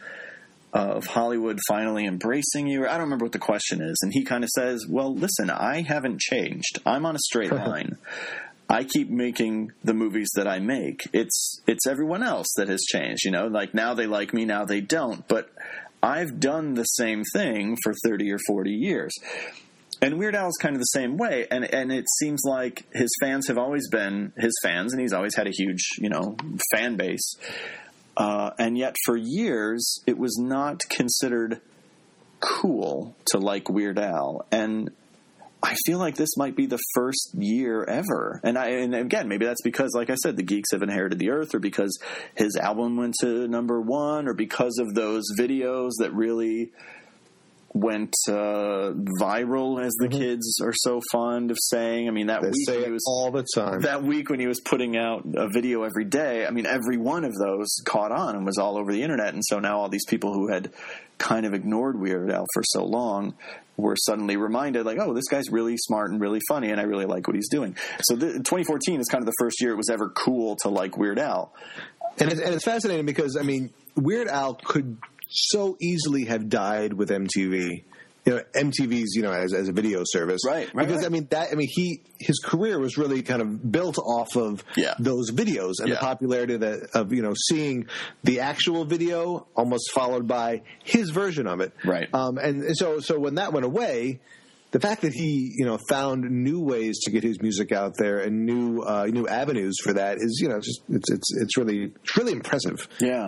of Hollywood finally embracing you? Or I don't remember what the question is, and he kind of says, well, listen, I haven't changed. I'm on a straight line. I keep making the movies that I make. It's everyone else that has changed, like now they like me, now they don't. But I've done the same thing for 30 or 40 years. And Weird Al is kind of the same way. And it seems like his fans have always been his fans, and he's always had a huge, fan base. And yet for years, it was not considered cool to like Weird Al. And I feel like this might be the first year ever. And again, maybe that's because, like I said, the geeks have inherited the earth, or because his album went to number 1, or because of those videos that really went viral, as the kids are so fond of saying. I mean, that they week say he was all the time. That week when he was putting out a video every day, I mean, every one of those caught on and was all over the internet. And so now all these people who had kind of ignored Weird Al for so long were suddenly reminded, like, oh, this guy's really smart and really funny, and I really like what he's doing. So 2014 is kind of the first year it was ever cool to like Weird Al. And it's fascinating because, I mean, Weird Al could so easily have died with MTV MTV's, as a video service. Right. Because, his career was really kind of built off of those videos and the popularity of seeing the actual video almost followed by his version of it. Right. And so when that went away, the fact that he, found new ways to get his music out there and new avenues for that is, it's really impressive. Yeah.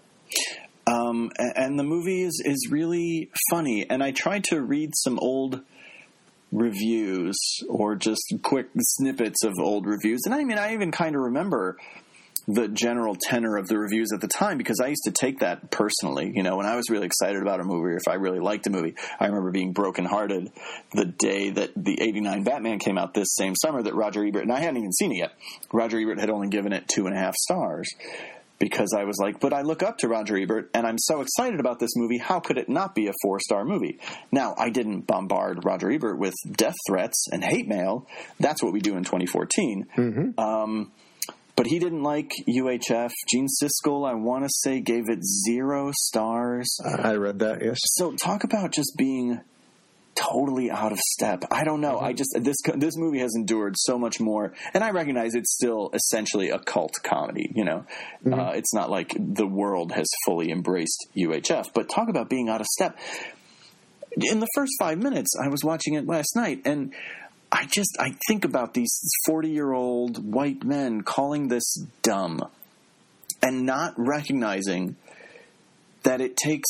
And the movie is really funny. And I tried to read some old reviews or just quick snippets of old reviews. And I even kind of remember the general tenor of the reviews at the time, because I used to take that personally. When I was really excited about a movie or if I really liked a movie, I remember being brokenhearted the day that the 89 Batman came out this same summer that Roger Ebert, and I hadn't even seen it yet, Roger Ebert had only given it 2.5 stars. Because I was like, but I look up to Roger Ebert, and I'm so excited about this movie, how could it not be a 4-star movie? Now, I didn't bombard Roger Ebert with death threats and hate mail. That's what we do in 2014. Mm-hmm. But he didn't like UHF. Gene Siskel, I want to say, gave it 0 stars. I read that, yes. So talk about just being totally out of step. I don't know. Mm-hmm. This movie has endured so much more, and I recognize it's still essentially a cult comedy. Mm-hmm. It's not like the world has fully embraced UHF. But talk about being out of step. In the first 5 minutes, I was watching it last night, and I think about these 40-year-old white men calling this dumb, and not recognizing that it takes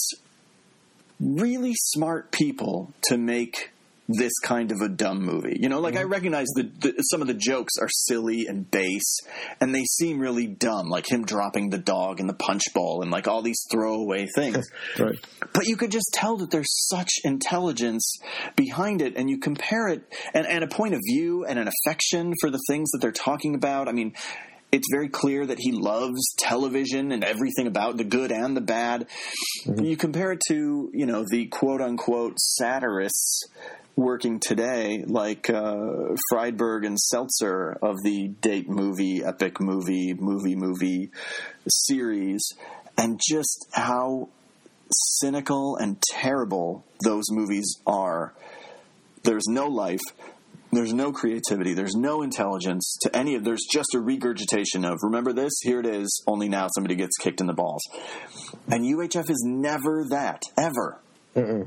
really smart people to make this kind of a dumb movie. I recognize some of the jokes are silly and base, and they seem really dumb, like him dropping the dog and the punch bowl and like all these throwaway things. Right. But you could just tell that there's such intelligence behind it, and you compare it and a point of view and an affection for the things that they're talking about. It's very clear that he loves television and everything about the good and the bad. Mm-hmm. You compare it to, the quote-unquote satirists working today, like Friedberg and Seltzer of the date movie, epic movie series, and just how cynical and terrible those movies are. There's no life. There's no creativity. There's no intelligence to any of. There's just a regurgitation of, remember this? Here it is. Only now somebody gets kicked in the balls. And UHF is never that, ever. Mm-mm.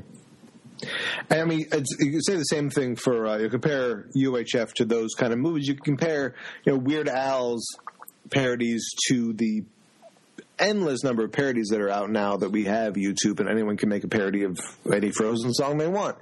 You can say the same thing for you compare UHF to those kind of movies. You can compare Weird Al's parodies to the endless number of parodies that are out now that we have YouTube, and anyone can make a parody of any Frozen song they want.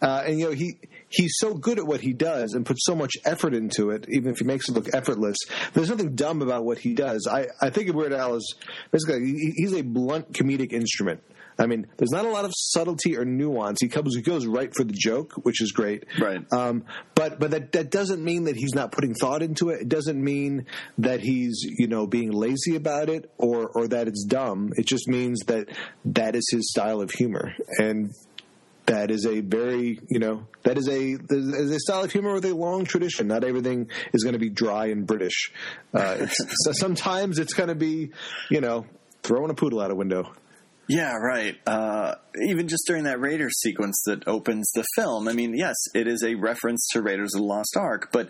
He's so good at what he does and puts so much effort into it, even if he makes it look effortless. There's nothing dumb about what he does. I think of Weird Al as basically he's a blunt comedic instrument. There's not a lot of subtlety or nuance. He goes right for the joke, which is great. Right. But that doesn't mean that he's not putting thought into it. It doesn't mean that he's, being lazy about it or that it's dumb. It just means that is his style of humor. And that is a very, that is a style of humor with a long tradition. Not everything is going to be dry and British. Sometimes it's going to be, throwing a poodle out a window. Yeah, right. Even just during that Raiders sequence that opens the film, yes, it is a reference to Raiders of the Lost Ark, but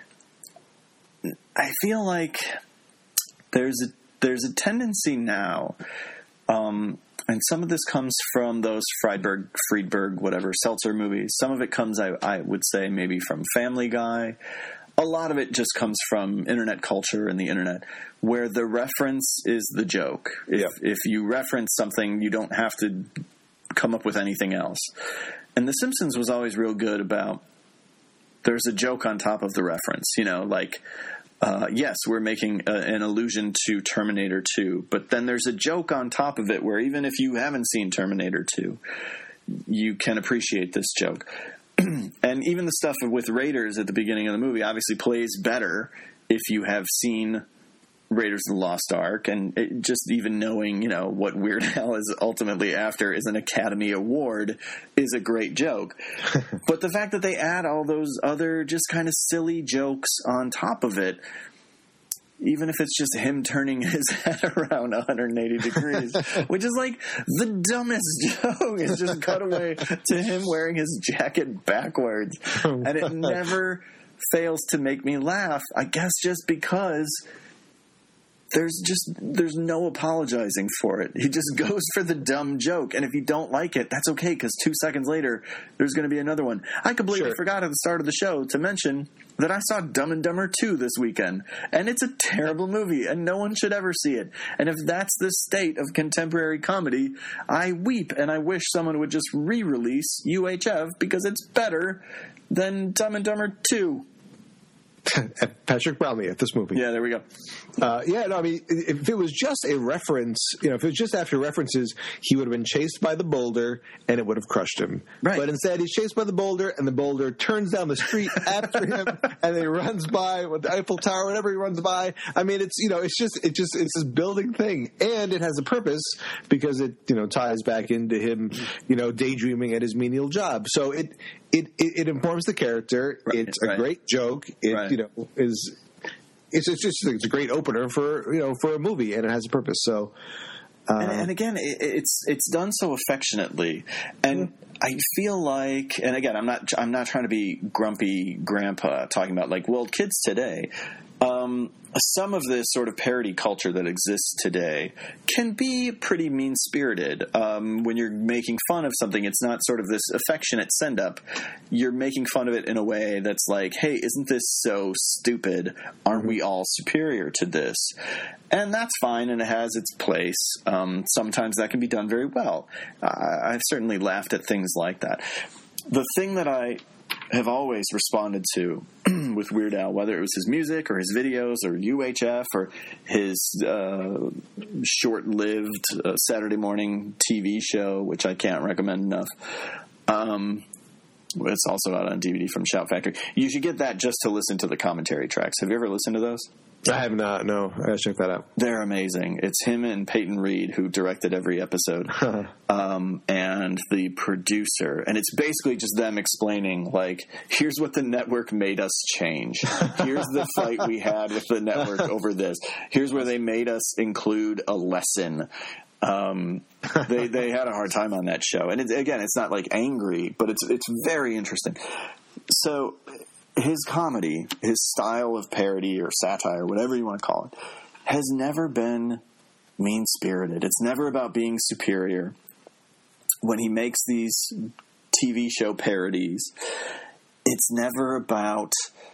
I feel like there's a tendency now, and some of this comes from those Friedberg, whatever, Seltzer movies. Some of it comes, I would say, maybe from Family Guy. A lot of it just comes from internet culture and the internet, where the reference is the joke. If you reference something, you don't have to come up with anything else. And The Simpsons was always real good about, there's a joke on top of the reference, yes, we're making an allusion to Terminator 2, but then there's a joke on top of it where even if you haven't seen Terminator 2, you can appreciate this joke. And even the stuff with Raiders at the beginning of the movie obviously plays better if you have seen Raiders of the Lost Ark, and just even knowing, what Weird Al is ultimately after is an Academy Award is a great joke. But the fact that they add all those other just kind of silly jokes on top of it, even if it's just him turning his head around 180 degrees, which is like the dumbest joke. It's just cut away to him wearing his jacket backwards. And it never fails to make me laugh, I guess just because there's no apologizing for it. He just goes for the dumb joke. And if you don't like it, that's okay, because 2 seconds later, there's going to be another one. I completely forgot at the start of the show to mention that I saw Dumb and Dumber 2 this weekend. And it's a terrible movie, and no one should ever see it. And if that's the state of contemporary comedy, I weep, and I wish someone would just re-release UHF, because it's better than Dumb and Dumber 2. Patrick Brownlee at this movie. Yeah, there we go. I mean, if it was just a reference, if it was just after references, he would have been chased by the boulder and it would have crushed him. Right. But instead, he's chased by the boulder and the boulder turns down the street after him and then he runs by with the Eiffel Tower, whatever he runs by. I mean, it's this building thing, and it has a purpose because it ties back into him, daydreaming at his menial job. So it informs the character. Right, it's a great joke. It it's a great opener for a movie, and it has a purpose. So, and again, it's done so affectionately, and I feel like, and again, I'm not trying to be grumpy grandpa talking about like, well, kids today. Some of this sort of parody culture that exists today can be pretty mean-spirited. When you're making fun of something, it's not sort of this affectionate send-up. You're making fun of it in a way that's like, hey, isn't this so stupid? Aren't we all superior to this? And that's fine, and it has its place. Sometimes that can be done very well. I've certainly laughed at things like that. The thing that I have always responded to with Weird Al, whether it was his music or his videos or UHF or his short-lived Saturday morning TV show, which I can't recommend enough. It's also out on DVD from Shout Factory. You should get that just to listen to the commentary tracks. Have you ever listened to those? I have not. No, I gotta check that out. They're amazing. It's him and Peyton Reed, who directed every episode, and the producer. And it's basically just them explaining, like, here's what the network made us change. Here's the fight we had with the network over this. Here's where they made us include a lesson. They had a hard time on that show. And it's not like angry, but it's very interesting. So his comedy, his style of parody or satire, whatever you want to call it, has never been mean-spirited. It's never about being superior. When he makes these TV show parodies, it's never about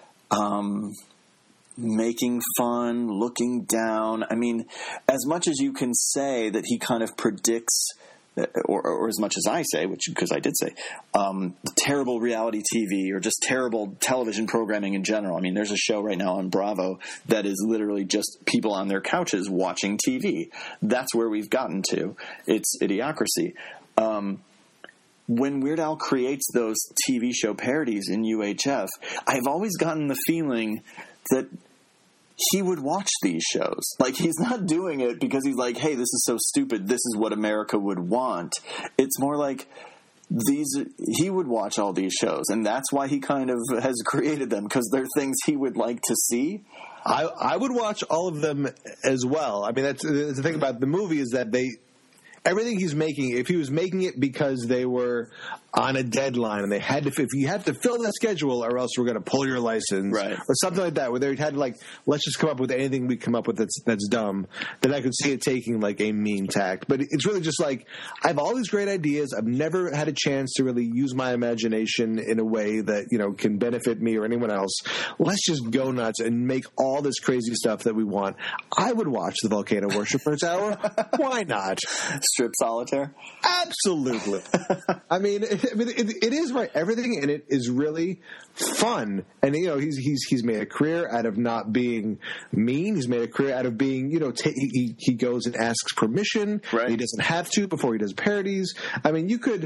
making fun, looking down. I mean, as much as you can say that he kind of predicts, or as much as I say, because I did say, terrible reality TV or just terrible television programming in general. I mean, there's a show right now on Bravo that is literally just people on their couches watching TV. That's where we've gotten to. It's idiocracy. When Weird Al creates those TV show parodies in UHF, I've always gotten the feeling that he would watch these shows. Like, he's not doing it because he's like, hey, this is so stupid, this is what America would want. It's more like he would watch all these shows, and that's why he kind of has created them, because they're things he would like to see. I would watch all of them as well. I mean, that's the thing about the movie, is that everything he's making, if he was making it because they were on a deadline and if you had to fill that schedule or else we're going to pull your license, right, or something like that, where they had like, let's just come up with anything we come up with that's dumb, then I could see it taking like a mean tact. But it's really just like, I have all these great ideas. I've never had a chance to really use my imagination in a way that, can benefit me or anyone else. Let's just go nuts and make all this crazy stuff that we want. I would watch the Volcano Worshipers Hour. Why not? Strip solitaire? Absolutely. I mean, it is right. Everything in it is really fun, and he's made a career out of not being mean. He's made a career out of being he goes and asks permission. Right. He doesn't have to before he does parodies. I mean, you could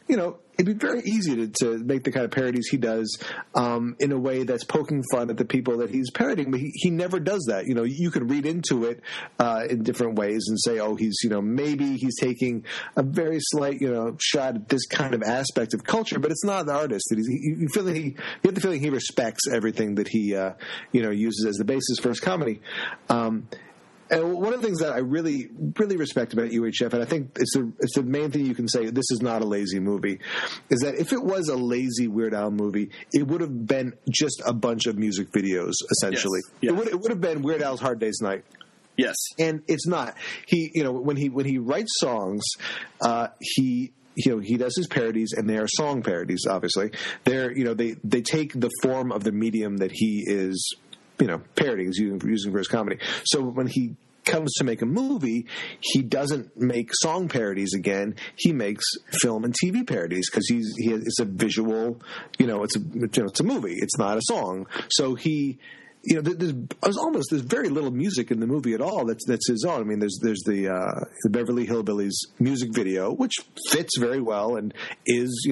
it'd be very easy to make the kind of parodies he does in a way that's poking fun at the people that he's parodying. But he never does that. You could read into it in different ways and say, oh, he's, maybe he's taking a very slight, shot at this kind of aspect of culture, but it's not the artist. You get the feeling he respects everything that he, uses as the basis for his comedy. And one of the things that I really, really respect about UHF, and I think it's the main thing you can say, this is not a lazy movie, is that if it was a lazy Weird Al movie, it would have been just a bunch of music videos, essentially. Yes. It would have been Weird Al's Hard Day's Night. Yes. And it's not. He, when he writes songs, he does his parodies, and they are song parodies, obviously. They take the form of the medium that he is parodying, is using for his comedy. So when he comes to make a movie, he doesn't make song parodies again. He makes film and TV parodies because it's a visual, it's a movie. It's not a song. So there's very little music in the movie at all that's his own. I mean, there's the Beverly Hillbillies music video, which fits very well and is,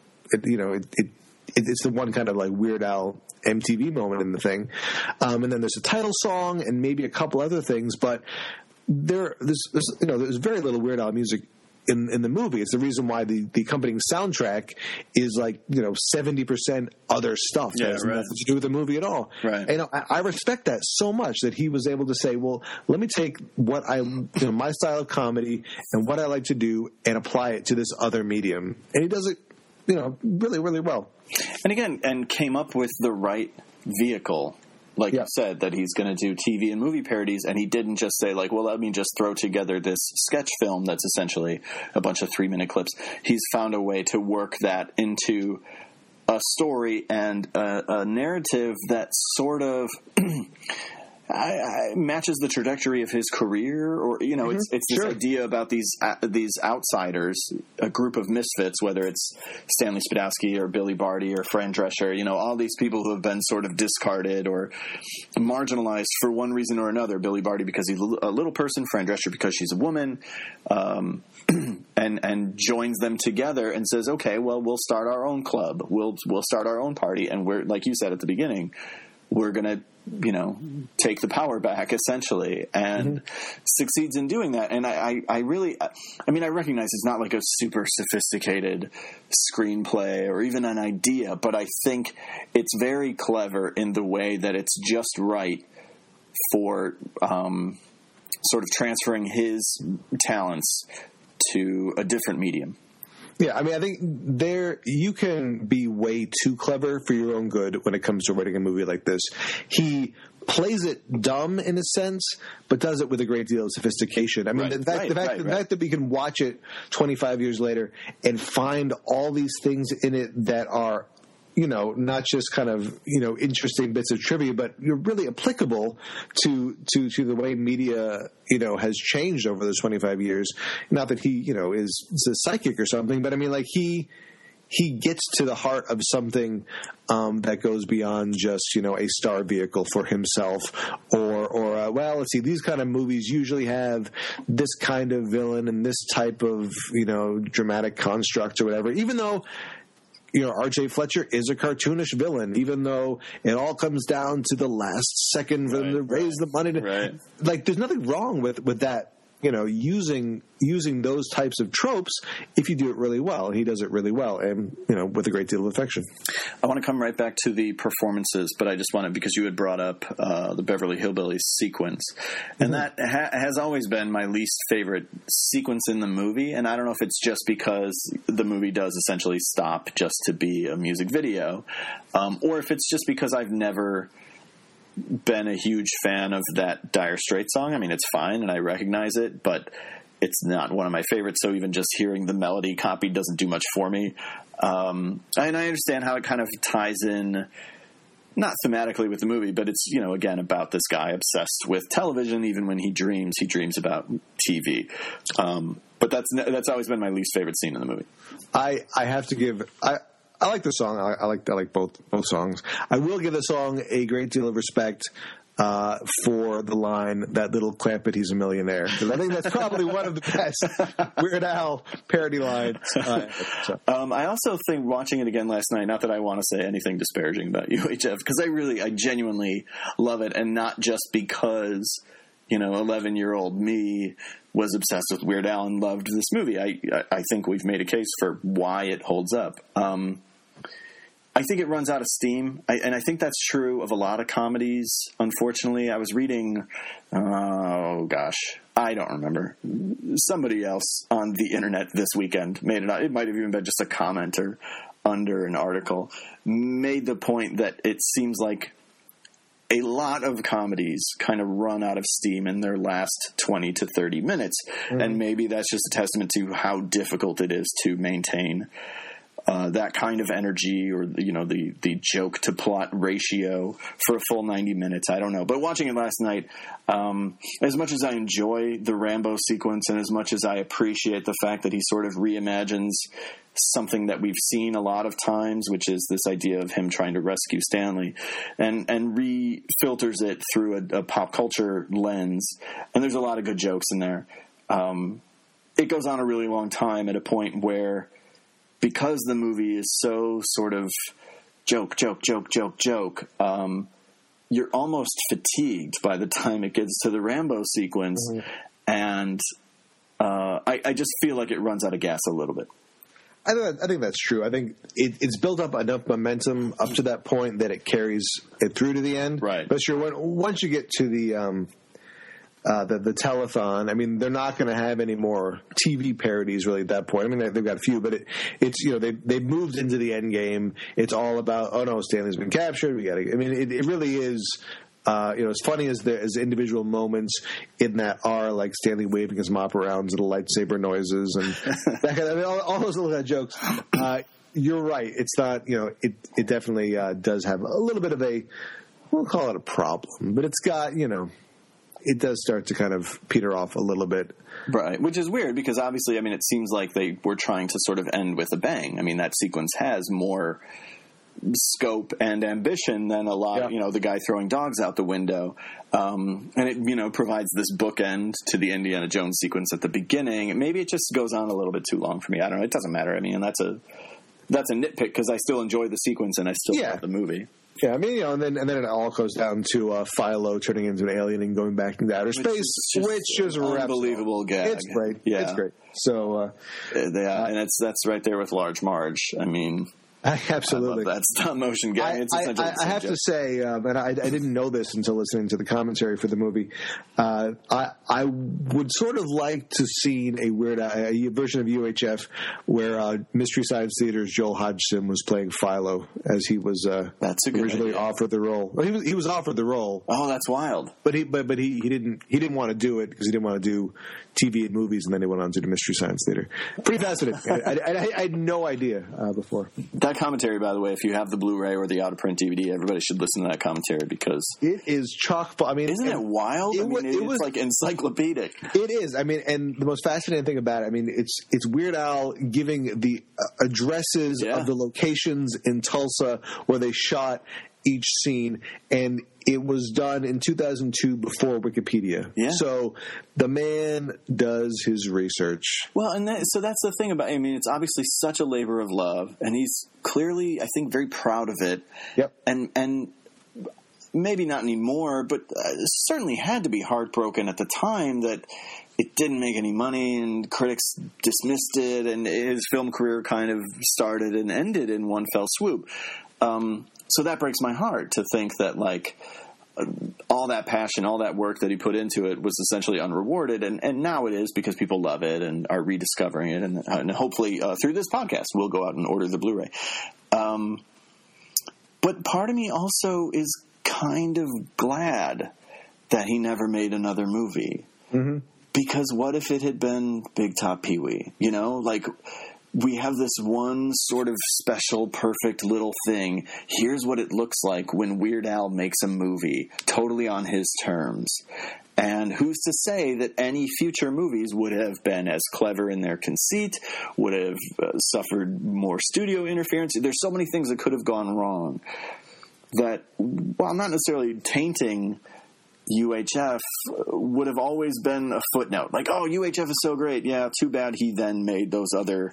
it's the one kind of like Weird Al MTV moment in the thing. And then there's a title song and maybe a couple other things, but there's very little Weird Al music in the movie. It's the reason why the accompanying soundtrack is 70% other stuff that has nothing to do with the movie at all. Right. And I respect that so much that he was able to say, well, let me take what my style of comedy and what I like to do and apply it to this other medium. And he does it, really, really well. And again, came up with the right vehicle, you said, that he's going to do TV and movie parodies, and he didn't just say, well, let me just throw together this sketch film that's essentially a bunch of 3-minute clips. He's found a way to work that into a story and a narrative that sort of matches the trajectory of his career, or it's this idea about these outsiders, a group of misfits, whether it's Stanley Spadowski or Billy Barty or Fran Drescher, all these people who have been sort of discarded or marginalized for one reason or another. Billy Barty because he's a little person, Fran Drescher because she's a woman, and joins them together and says, okay, well, we'll start our own club, we'll start our own party, and we're, like you said at the beginning, we're going to take the power back, essentially, and succeeds in doing that. And I recognize it's not like a super sophisticated screenplay or even an idea, but I think it's very clever in the way that it's just right for sort of transferring his talents to a different medium. Yeah, I mean, I think you can be way too clever for your own good when it comes to writing a movie like this. He plays it dumb in a sense, but does it with a great deal of sophistication. I mean, the fact that we can watch it 25 years later and find all these things in it that are, not just kind of, interesting bits of trivia, but you're really applicable to the way media, has changed over those 25 years. Not that he, is a psychic or something, but I mean, he gets to the heart of something that goes beyond just, a star vehicle for himself or let's see, these kind of movies usually have this kind of villain and this type of, dramatic construct or whatever, even though R.J. Fletcher is a cartoonish villain, even though it all comes down to the last second for them to raise the money. There's nothing wrong with that, using those types of tropes if you do it really well. And he does it really well and, with a great deal of affection. I want to come right back to the performances, but I just wanted, because you had brought up the Beverly Hillbillies sequence, and that has always been my least favorite sequence in the movie. And I don't know if it's just because the movie does essentially stop just to be a music video, or if it's just because I've never been a huge fan of that Dire Straits song. I mean, it's fine and I recognize it, but it's not one of my favorites. So even just hearing the melody copied doesn't do much for me. And I understand how it kind of ties in, not thematically with the movie, but it's, again, about this guy obsessed with television. Even when he dreams about TV. But that's always been my least favorite scene in the movie. I have to give, I like the song. I like both songs. I will give the song a great deal of respect for the line, "That little Clampett, he's a millionaire." Because I think that's probably one of the best Weird Al parody lines. I also think watching it again last night, not that I want to say anything disparaging about UHF, because I genuinely love it, and not just because 11-year-old me was obsessed with Weird Al and loved this movie. I think we've made a case for why it holds up. I think it runs out of steam, and I think that's true of a lot of comedies, unfortunately. I was reading, I don't remember. Somebody else on the internet this weekend made it. It might have even been just a commenter under an article, made the point that it seems like a lot of comedies kind of run out of steam in their last 20 to 30 minutes, and maybe that's just a testament to how difficult it is to maintain that kind of energy, or the joke to plot ratio for a full 90 minutes. I don't know. But watching it last night, as much as I enjoy the Rambo sequence, and as much as I appreciate the fact that he sort of reimagines something that we've seen a lot of times, which is this idea of him trying to rescue Stanley, and refilters it through a pop culture lens, and there's a lot of good jokes in there. It goes on a really long time at a point where, because the movie is so sort of joke, you're almost fatigued by the time it gets to the Rambo sequence, and I just feel like it runs out of gas a little bit. I think that's true. I think it's built up enough momentum up to that point that it carries it through to the end. Right. But sure, once you get to the telethon, I mean, they're not going to have any more TV parodies really at that point. I mean, they've got a few, but it's they've moved into the end game. It's all about, oh no, Stanley's been captured. It really is. As funny as individual moments in that are like Stanley waving his mop around to the lightsaber noises and that kind of, all those little jokes. You're right. It's not, it definitely does have a little bit of we'll call it a problem, but it's got, it does start to kind of peter off a little bit. Right, which is weird because obviously, I mean, it seems like they were trying to sort of end with a bang. I mean, that sequence has more scope and ambition than a lot, the guy throwing dogs out the window. And it, provides this bookend to the Indiana Jones sequence at the beginning. Maybe it just goes on a little bit too long for me. I don't know. It doesn't matter. I mean, that's a nitpick because I still enjoy the sequence and I still love the movie. Yeah, I mean, and then it all goes down to Philo turning into an alien and going back into outer space, which is an unbelievable gag. It's great. Yeah. It's great. So, and that's right there with Large Marge. I mean, absolutely. I love that stop motion gag. I have to say, and I didn't know this until listening to the commentary for the movie. I would sort of like to see a version of UHF where Mystery Science Theater's Joel Hodgson was playing Philo as he was originally offered the role. Well, he was offered the role. Oh, that's wild. But he didn't want to do it because he didn't want to do TV and movies, and then he went on to the Mystery Science Theater. Pretty fascinating. I had no idea before. That commentary, by the way, if you have the Blu-ray or the out-of-print DVD, everybody should listen to that commentary because it is chock full. I mean, isn't it wild? It's like encyclopedic. It is. I mean, and the most fascinating thing about it, I mean, it's Weird Al giving the addresses of the locations in Tulsa where they shot each scene, and it was done in 2002 before Wikipedia. Yeah. So the man does his research. Well, and so that's the thing about. I mean, it's obviously such a labor of love, and he's clearly, I think, very proud of it. Yep. And maybe not anymore, but certainly had to be heartbroken at the time that it didn't make any money, and critics dismissed it, and his film career kind of started and ended in one fell swoop. So that breaks my heart to think that, like, all that passion, all that work that he put into it was essentially unrewarded. And now it is because people love it and are rediscovering it. And hopefully through this podcast, we'll go out and order the Blu-ray. But part of me also is kind of glad that he never made another movie. Mm-hmm. Because what if it had been Big Top Pee-wee? Like, we have this one sort of special, perfect little thing. Here's what it looks like when Weird Al makes a movie, totally on his terms. And who's to say that any future movies would have been as clever in their conceit, would have suffered more studio interference? There's so many things that could have gone wrong that, while not necessarily tainting UHF would have always been a footnote. Like, oh, UHF is so great. Yeah, too bad he then made those other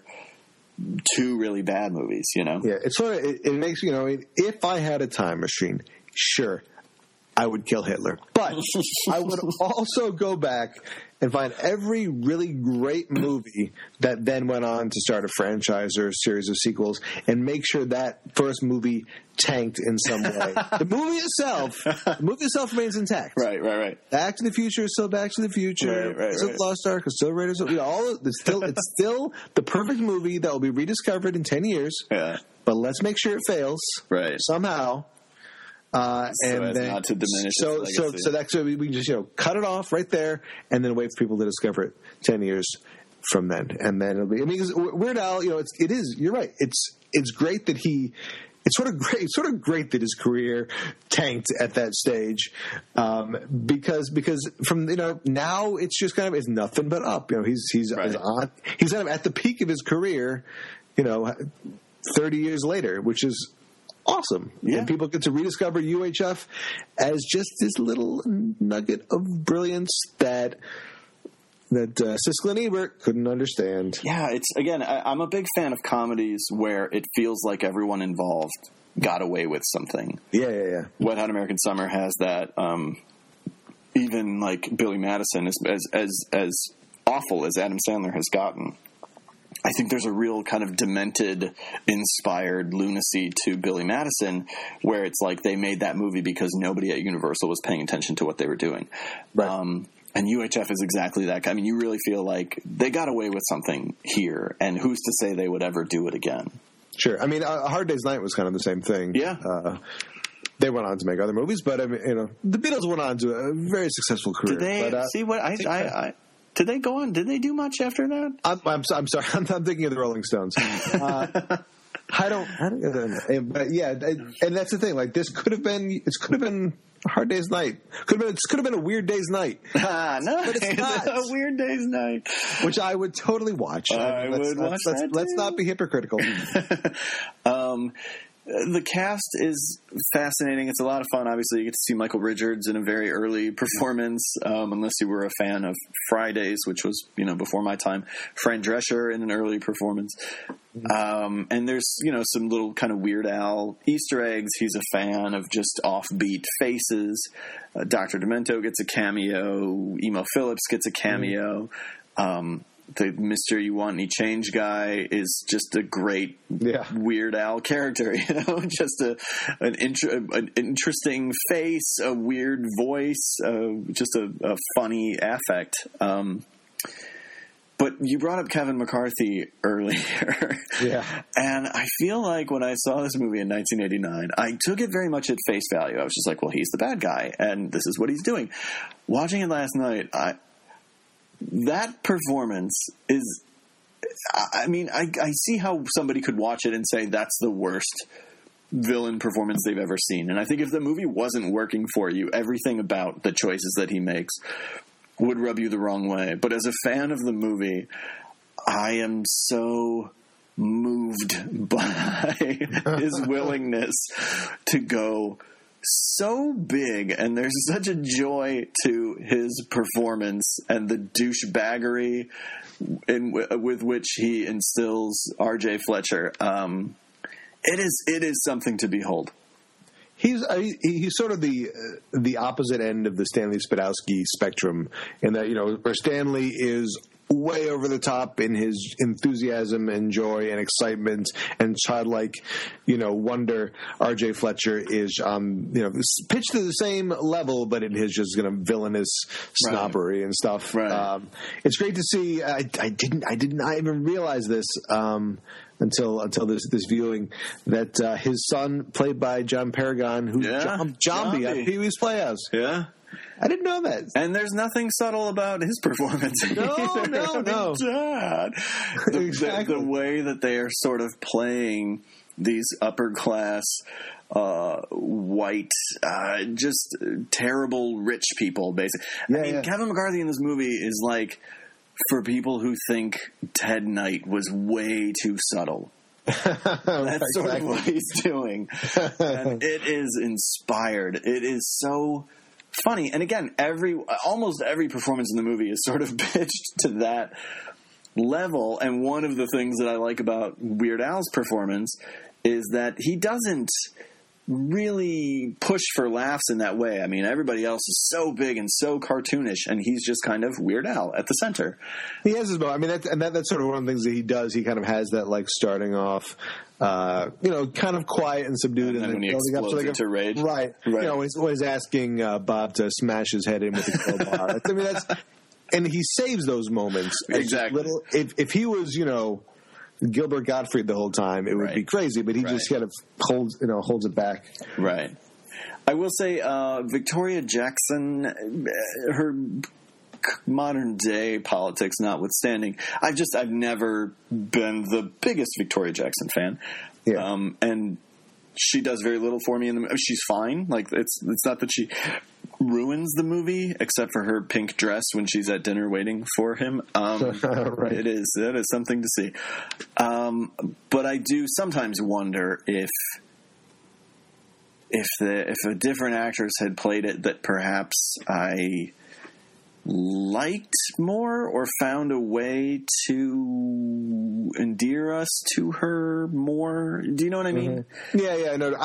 2 really bad movies, you know? Yeah, it's sort of, it makes, you know, if I had a time machine, sure, I would kill Hitler. But I would also go back and find every really great movie that then went on to start a franchise or a series of sequels and make sure that first movie tanked in some way. The movie itself remains intact. Right. Back to the Future is still Back to the Future. Right. Lost Ark is still Raiders. It's still the perfect movie that will be rediscovered in 10 years. Yeah. But let's make sure it fails. Right. Somehow. And then, not to diminish so that's why we can just, you know, cut it off right there and then wait for people to discover it 10 years from then. And then it'll be, I mean, Weird Al, you know, it is, you're right. It's great that it's sort of great that his career tanked at that stage. Because from, you know, now it's just kind of, it's nothing but up. You know, he's kind of at the peak of his career, you know, 30 years later, which is awesome. Yeah. And people get to rediscover UHF as just this little nugget of brilliance that Siskel and Ebert couldn't understand. Yeah, it's, again, I'm a big fan of comedies where it feels like everyone involved got away with something. Yeah. Wet Hot American Summer has that. Even like Billy Madison, as awful as Adam Sandler has gotten, I think there's a real kind of demented, inspired lunacy to Billy Madison, where it's like they made that movie because nobody at Universal was paying attention to what they were doing. Right. And UHF is exactly that. I mean, you really feel like they got away with something here, and who's to say they would ever do it again? Sure. I mean, A Hard Day's Night was kind of the same thing. Yeah. They went on to make other movies, but I mean, you know, the Beatles went on to a very successful career. Did they see what I did they go on? Did they do much after that? I'm sorry. I'm thinking of the Rolling Stones. I don't. But yeah, and that's the thing. Like, this could have been. It could have been A Hard Day's Night. Could have been A Weird Day's Night. No, but it's not. A Weird Day's Night, which I would totally watch. I would watch that. Let's not be hypocritical. The cast is fascinating. It's a lot of fun. Obviously, you get to see Michael Richards in a very early performance, unless you were a fan of Fridays, which was, you know, before my time. Fran Drescher in an early performance. And there's, you know, some little kind of Weird Al Easter eggs. He's a fan of just offbeat faces. Dr. Demento gets a cameo. Emo Phillips gets a cameo. The Mr. You Want Any Change guy is just a great Weird Al character, you know, just an interesting face, a weird voice, just a funny affect. But you brought up Kevin McCarthy earlier. Yeah. And I feel like when I saw this movie in 1989, I took it very much at face value. I was just like, well, he's the bad guy, and this is what he's doing. Watching it last night, that performance is, I mean, I see how somebody could watch it and say that's the worst villain performance they've ever seen. And I think if the movie wasn't working for you, everything about the choices that he makes would rub you the wrong way. But as a fan of the movie, I am so moved by his willingness to go so big, and there's such a joy to his performance and the douchebaggery with which he instills R.J. Fletcher. It is something to behold. He's sort of the opposite end of the Stanley Spadowski spectrum, in that, you know, where Stanley is way over the top in his enthusiasm and joy and excitement and childlike, you know, wonder. R.J. Fletcher is, you know, pitched to the same level, but in his just kind of villainous snobbery and stuff. Right. It's great to see. I did not even realize this until this viewing, that his son, played by John Paragon, who's Jambi at Pee-wee's Playhouse. Yeah. I didn't know that. And there's nothing subtle about his performance. No. The way that they are sort of playing these upper class, white, just terrible rich people, basically. Yeah, I mean, Kevin McCarthy in this movie is like, for people who think Ted Knight was way too subtle. That's sort of what he's doing. And it is inspired. It is so funny. And again, almost every performance in the movie is sort of pitched to that level. And one of the things that I like about Weird Al's performance is that he doesn't really push for laughs in that way. I mean, everybody else is so big and so cartoonish, and he's just kind of Weird Al at the center. He has his moment. I mean, that's sort of one of the things that he does. He kind of has that, like, starting off, kind of quiet and subdued, and then when he explodes into rage, right? You know, when he's asking Bob to smash his head in with a crowbar. I mean, and he saves those moments. Exactly. If he was, Gilbert Gottfried the whole time, it would be crazy, but he just kind of holds it back. Right. I will say, Victoria Jackson, her modern day politics notwithstanding, I've never been the biggest Victoria Jackson fan. Yeah. And she does very little for me she's fine. Like, it's not that she ruins the movie, except for her pink dress when she's at dinner waiting for him. Right. That is something to see. But I do sometimes wonder if a different actress had played it, that perhaps I liked more or found a way to endear us to her more. Do you know what I mean? Mm-hmm. Yeah. No,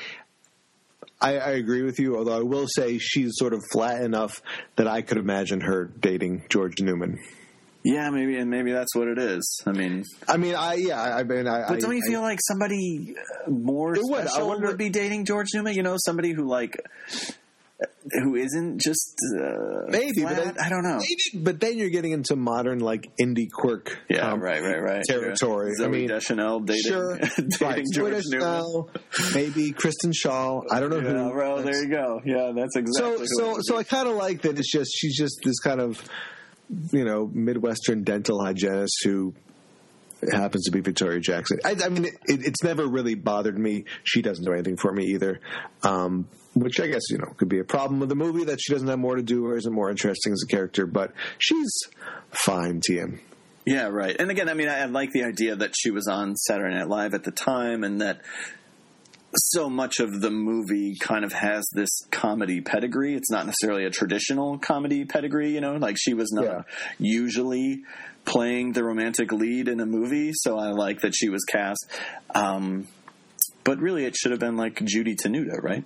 I agree with you, although I will say she's sort of flat enough that I could imagine her dating George Newman. Yeah, maybe that's what it is. But don't you feel like somebody more special would be dating George Newman? Somebody who who isn't just maybe, flat? I don't know. Maybe, but then you're getting into modern, like, indie quirk right territory. Yeah. Zoe Deschanel dating George Newman. Maybe Kristen Shaw. I don't know who. Well, there you go. Yeah, that's exactly. So I kind of like that. She's just this kind of Midwestern dental hygienist who happens to be Victoria Jackson. It's never really bothered me. She doesn't do anything for me either. Which I guess, could be a problem with the movie, that she doesn't have more to do or isn't more interesting as a character, but she's fine, TM. Yeah, right. And again, I like the idea that she was on Saturday Night Live at the time, and that so much of the movie kind of has this comedy pedigree. It's not necessarily a traditional comedy pedigree, like she was not usually playing the romantic lead in a movie, so I like that she was cast. But really, it should have been like Judy Tenuta, right?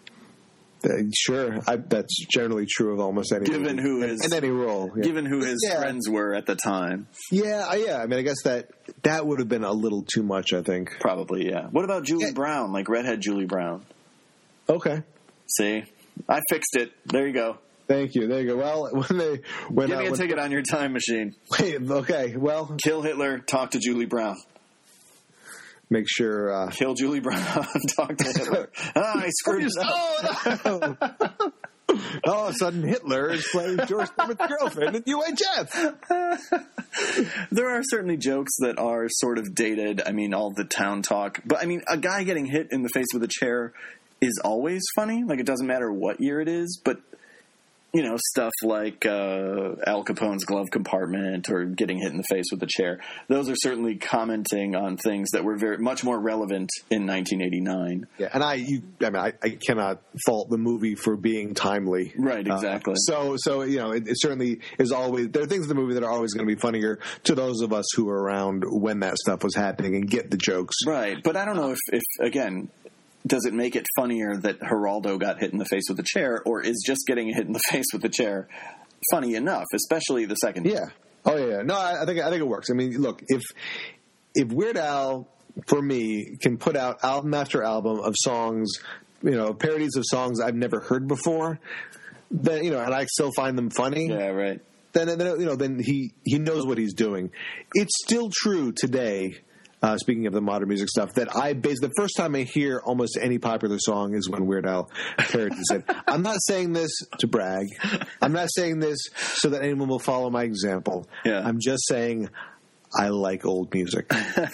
Sure, that's generally true of almost any given who his in any role. Yeah. Given who his friends were at the time. Yeah. I guess that would have been a little too much. I think probably. Yeah. What about Julie Brown? Like redhead Julie Brown. Okay. See, I fixed it. There you go. Thank you. There you go. Well, give me a ticket on your time machine. Wait. Okay. Well, kill Hitler. Talk to Julie Brown. Make sure kill Julie Brown. Talk to Hitler. I screwed it up. All of a sudden, Hitler is playing George Newman's girlfriend in UHF. There are certainly jokes that are sort of dated. All the town talk, but a guy getting hit in the face with a chair is always funny. Like, it doesn't matter what year it is, but stuff like Al Capone's glove compartment or getting hit in the face with a chair. Those are certainly commenting on things that were very much more relevant in 1989. Yeah, and I cannot fault the movie for being timely. Right, exactly. So it certainly is always, there are things in the movie that are always going to be funnier to those of us who were around when that stuff was happening and get the jokes. Right, but I don't know if again, does it make it funnier that Geraldo got hit in the face with a chair, or is just getting hit in the face with a chair funny enough, especially the second? Yeah. Oh yeah. No, I think it works. Look, if Weird Al, for me, can put out album after album of songs, parodies of songs I've never heard before, then and I still find them funny. Yeah, right. Then he knows what he's doing. It's still true today. Speaking of the modern music stuff, that the first time I hear almost any popular song is when Weird Al parodies it. I'm not saying this to brag. I'm not saying this so that anyone will follow my example. Yeah. I'm just saying I like old music.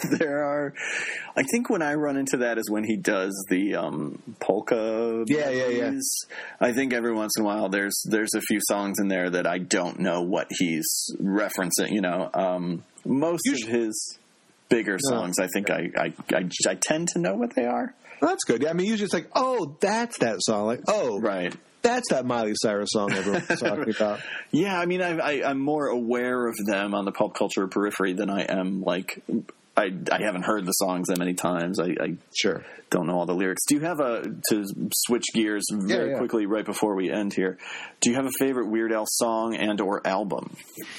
I think when I run into that is when he does the polka. Yeah. I think every once in a while there's a few songs in there that I don't know what he's referencing. Most of his bigger songs, I think I tend to know what they are. Well, that's good. Usually it's like, oh, that's that song. Like, oh, right. That's that Miley Cyrus song everyone's talking about. Yeah, I mean, I'm more aware of them on the pop culture periphery than I am, like, I haven't heard the songs that many times. I sure don't know all the lyrics. Do you have to switch gears very quickly right before we end here, do you have a favorite Weird Al song and or album?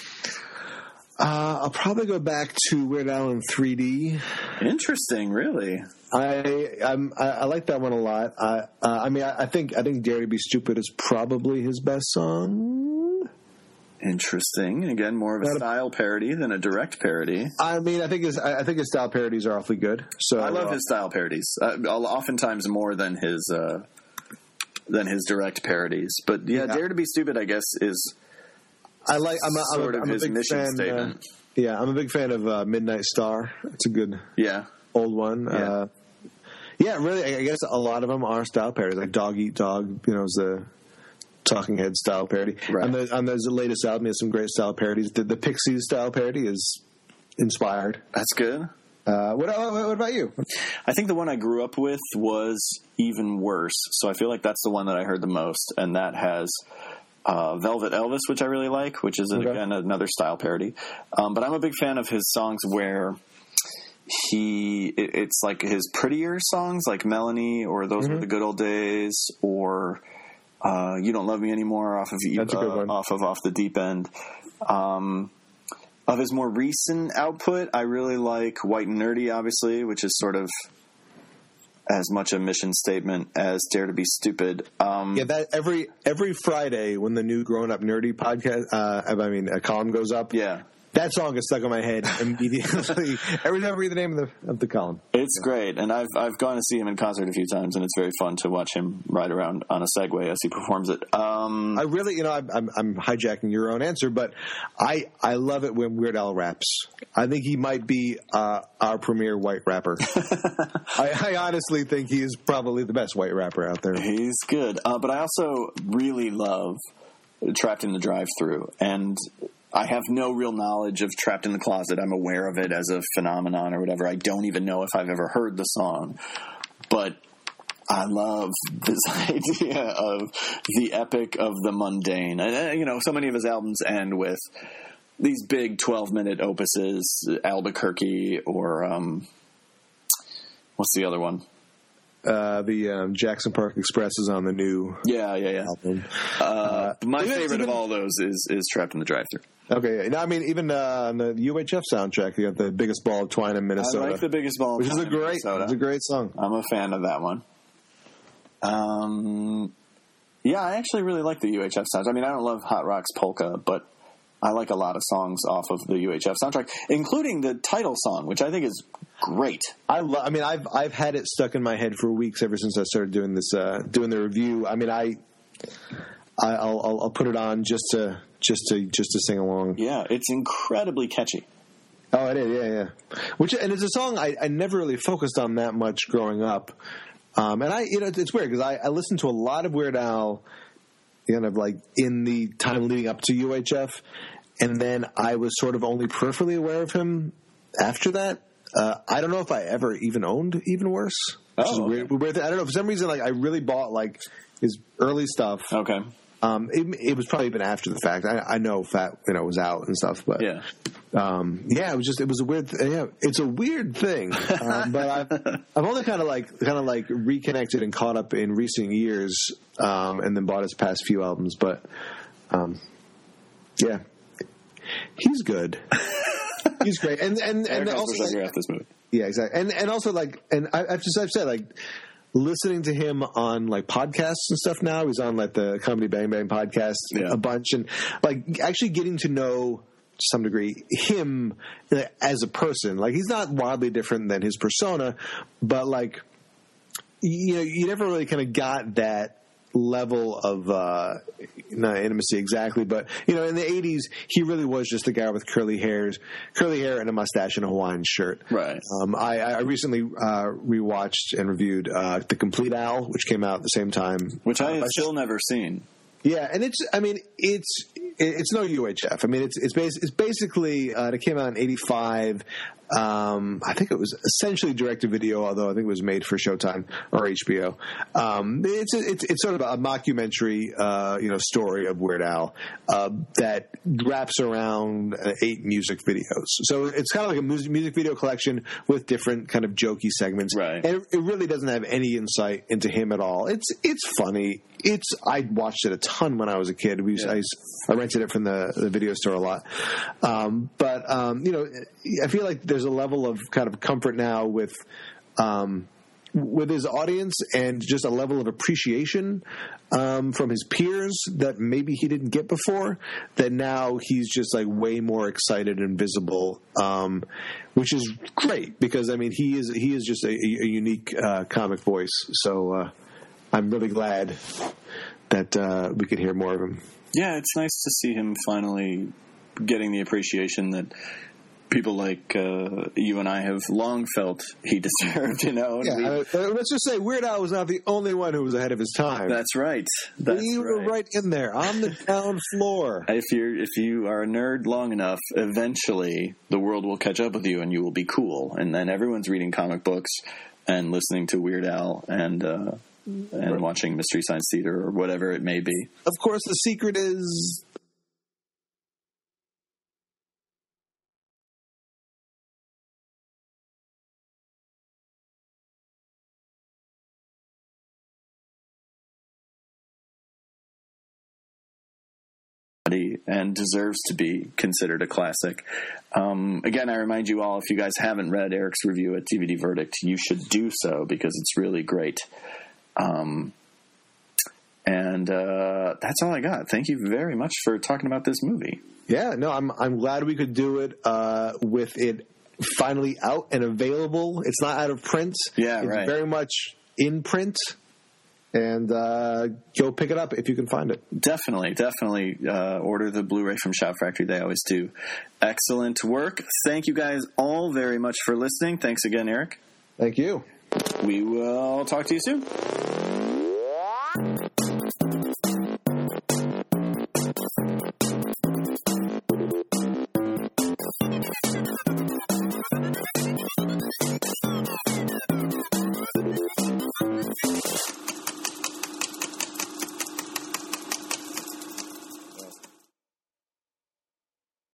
I'll probably go back to Weird Al in 3D. Interesting, really. I like that one a lot. I mean, I think Dare to Be Stupid is probably his best song. Interesting. Again, more of a style parody than a direct parody. I mean, I think his style parodies are awfully good. So I love his style parodies, oftentimes more than his direct parodies. But Dare to Be Stupid, I guess, is. I'm a his big mission fan, statement. I'm a big fan of Midnight Star. It's a good old one. Yeah. Really, I guess a lot of them are style parodies. Like Dog Eat Dog, is the Talking Head style parody. Right. On the latest album, he has some great style parodies. The Pixies style parody is inspired. That's good. What about you? I think the one I grew up with was Even Worse. So I feel like that's the one that I heard the most, and that has Velvet Elvis, which I really like, which is again another style parody. But I'm a big fan of his songs where it's like his prettier songs, like Melanie or Those Were the Good Old Days, or You Don't Love Me Anymore off of Off the Deep End. Of his more recent output, I really like White and Nerdy, obviously, which is sort of as much a mission statement as Dare to Be Stupid. That every Friday when the new Grown Up Nerdy podcast, a column goes up. Yeah. That song is stuck in my head immediately. Every time I read the name of the column. It's great, and I've gone to see him in concert a few times, and it's very fun to watch him ride around on a Segway as he performs it. I really, I'm hijacking your own answer, but I love it when Weird Al raps. I think he might be our premier white rapper. I honestly think he is probably the best white rapper out there. He's good, but I also really love Trapped in the Drive-Thru, and I have no real knowledge of Trapped in the Closet. I'm aware of it as a phenomenon or whatever. I don't even know if I've ever heard the song. But I love this idea of the epic of the mundane. And, so many of his albums end with these big 12-minute opuses, Albuquerque or what's the other one? The Jackson Park Express is on the new album. My favorite of all those is Trapped in the Drive-Thru. Okay. Now, I mean, even on the UHF soundtrack, you got The Biggest Ball of Twine in Minnesota. I like The Biggest Ball of Twine in Minnesota. It's a great song. I'm a fan of that one. I actually really like the UHF soundtrack. I mean, I don't love Hot Rock's Polka, but I like a lot of songs off of the UHF soundtrack, including the title song, which I think is great. I've had it stuck in my head for weeks ever since I started doing this, doing the review. I mean, I'll put it on just to sing along. Yeah, it's incredibly catchy. Oh, it is, yeah. And it's a song I never really focused on that much growing up. And it's weird because I listened to a lot of Weird Al, kind of like in the time leading up to UHF, and then I was sort of only peripherally aware of him after that. I don't know if I ever even owned Even Worse, which is weird. I don't know, for some reason, like I really bought like his early stuff. Okay. It was probably even after the fact. I know Fat, was out and stuff, but it was a weird. It's a weird thing. But I've only kind of like reconnected and caught up in recent years, and then bought his past few albums. But he's good. He's great, and also this movie. Yeah, exactly, and also I've said like. Listening to him on like podcasts and stuff now. He's on like the Comedy Bang Bang podcast a bunch, and like actually getting to know to some degree him as a person. Like he's not wildly different than his persona, but like you never really kind of got that level of not intimacy exactly, but in the 80s he really was just a guy with curly hair and a mustache and a Hawaiian shirt. Right. I recently rewatched and reviewed The Complete Al, which came out at the same time, which I have still never seen. Yeah, and it's it's no UHF. I mean, it's basically it came out in '85. I think it was essentially direct-to-video, although I think it was made for Showtime or HBO. It's sort of a mockumentary, story of Weird Al that wraps around 8 music videos. So it's kind of like a music video collection with different kind of jokey segments. Right. And it really doesn't have any insight into him at all. It's funny. I watched it a ton when I was a kid. I rented it from the video store a lot. But I feel like there's a level of kind of comfort now with his audience and just a level of appreciation from his peers that maybe he didn't get before, that now he's just like way more excited and visible, which is great because, I mean, he is just a unique comic voice. So I'm really glad that we could hear more of him. Yeah, it's nice to see him finally getting the appreciation that people like you and I have long felt he deserved, Yeah, let's just say Weird Al was not the only one who was ahead of his time. That's right. We were right in there on the ground floor. If you are a nerd long enough, eventually the world will catch up with you and you will be cool. And then everyone's reading comic books and listening to Weird Al and watching Mystery Science Theater or whatever it may be. Of course, the secret is and deserves to be considered a classic. Again, I remind you all, if you guys haven't read Eric's review at DVD Verdict, you should do so because it's really great. And that's all I got. Thank you very much for talking about this movie. Yeah, no, I'm glad we could do it with it finally out and available. It's not out of print. Yeah, it's right. very much in print. And go pick it up if you can find it. Definitely. Order the Blu-ray from Shout Factory. They always do excellent work. Thank you guys all very much for listening. Thanks again, Eric. Thank you. We will talk to you soon.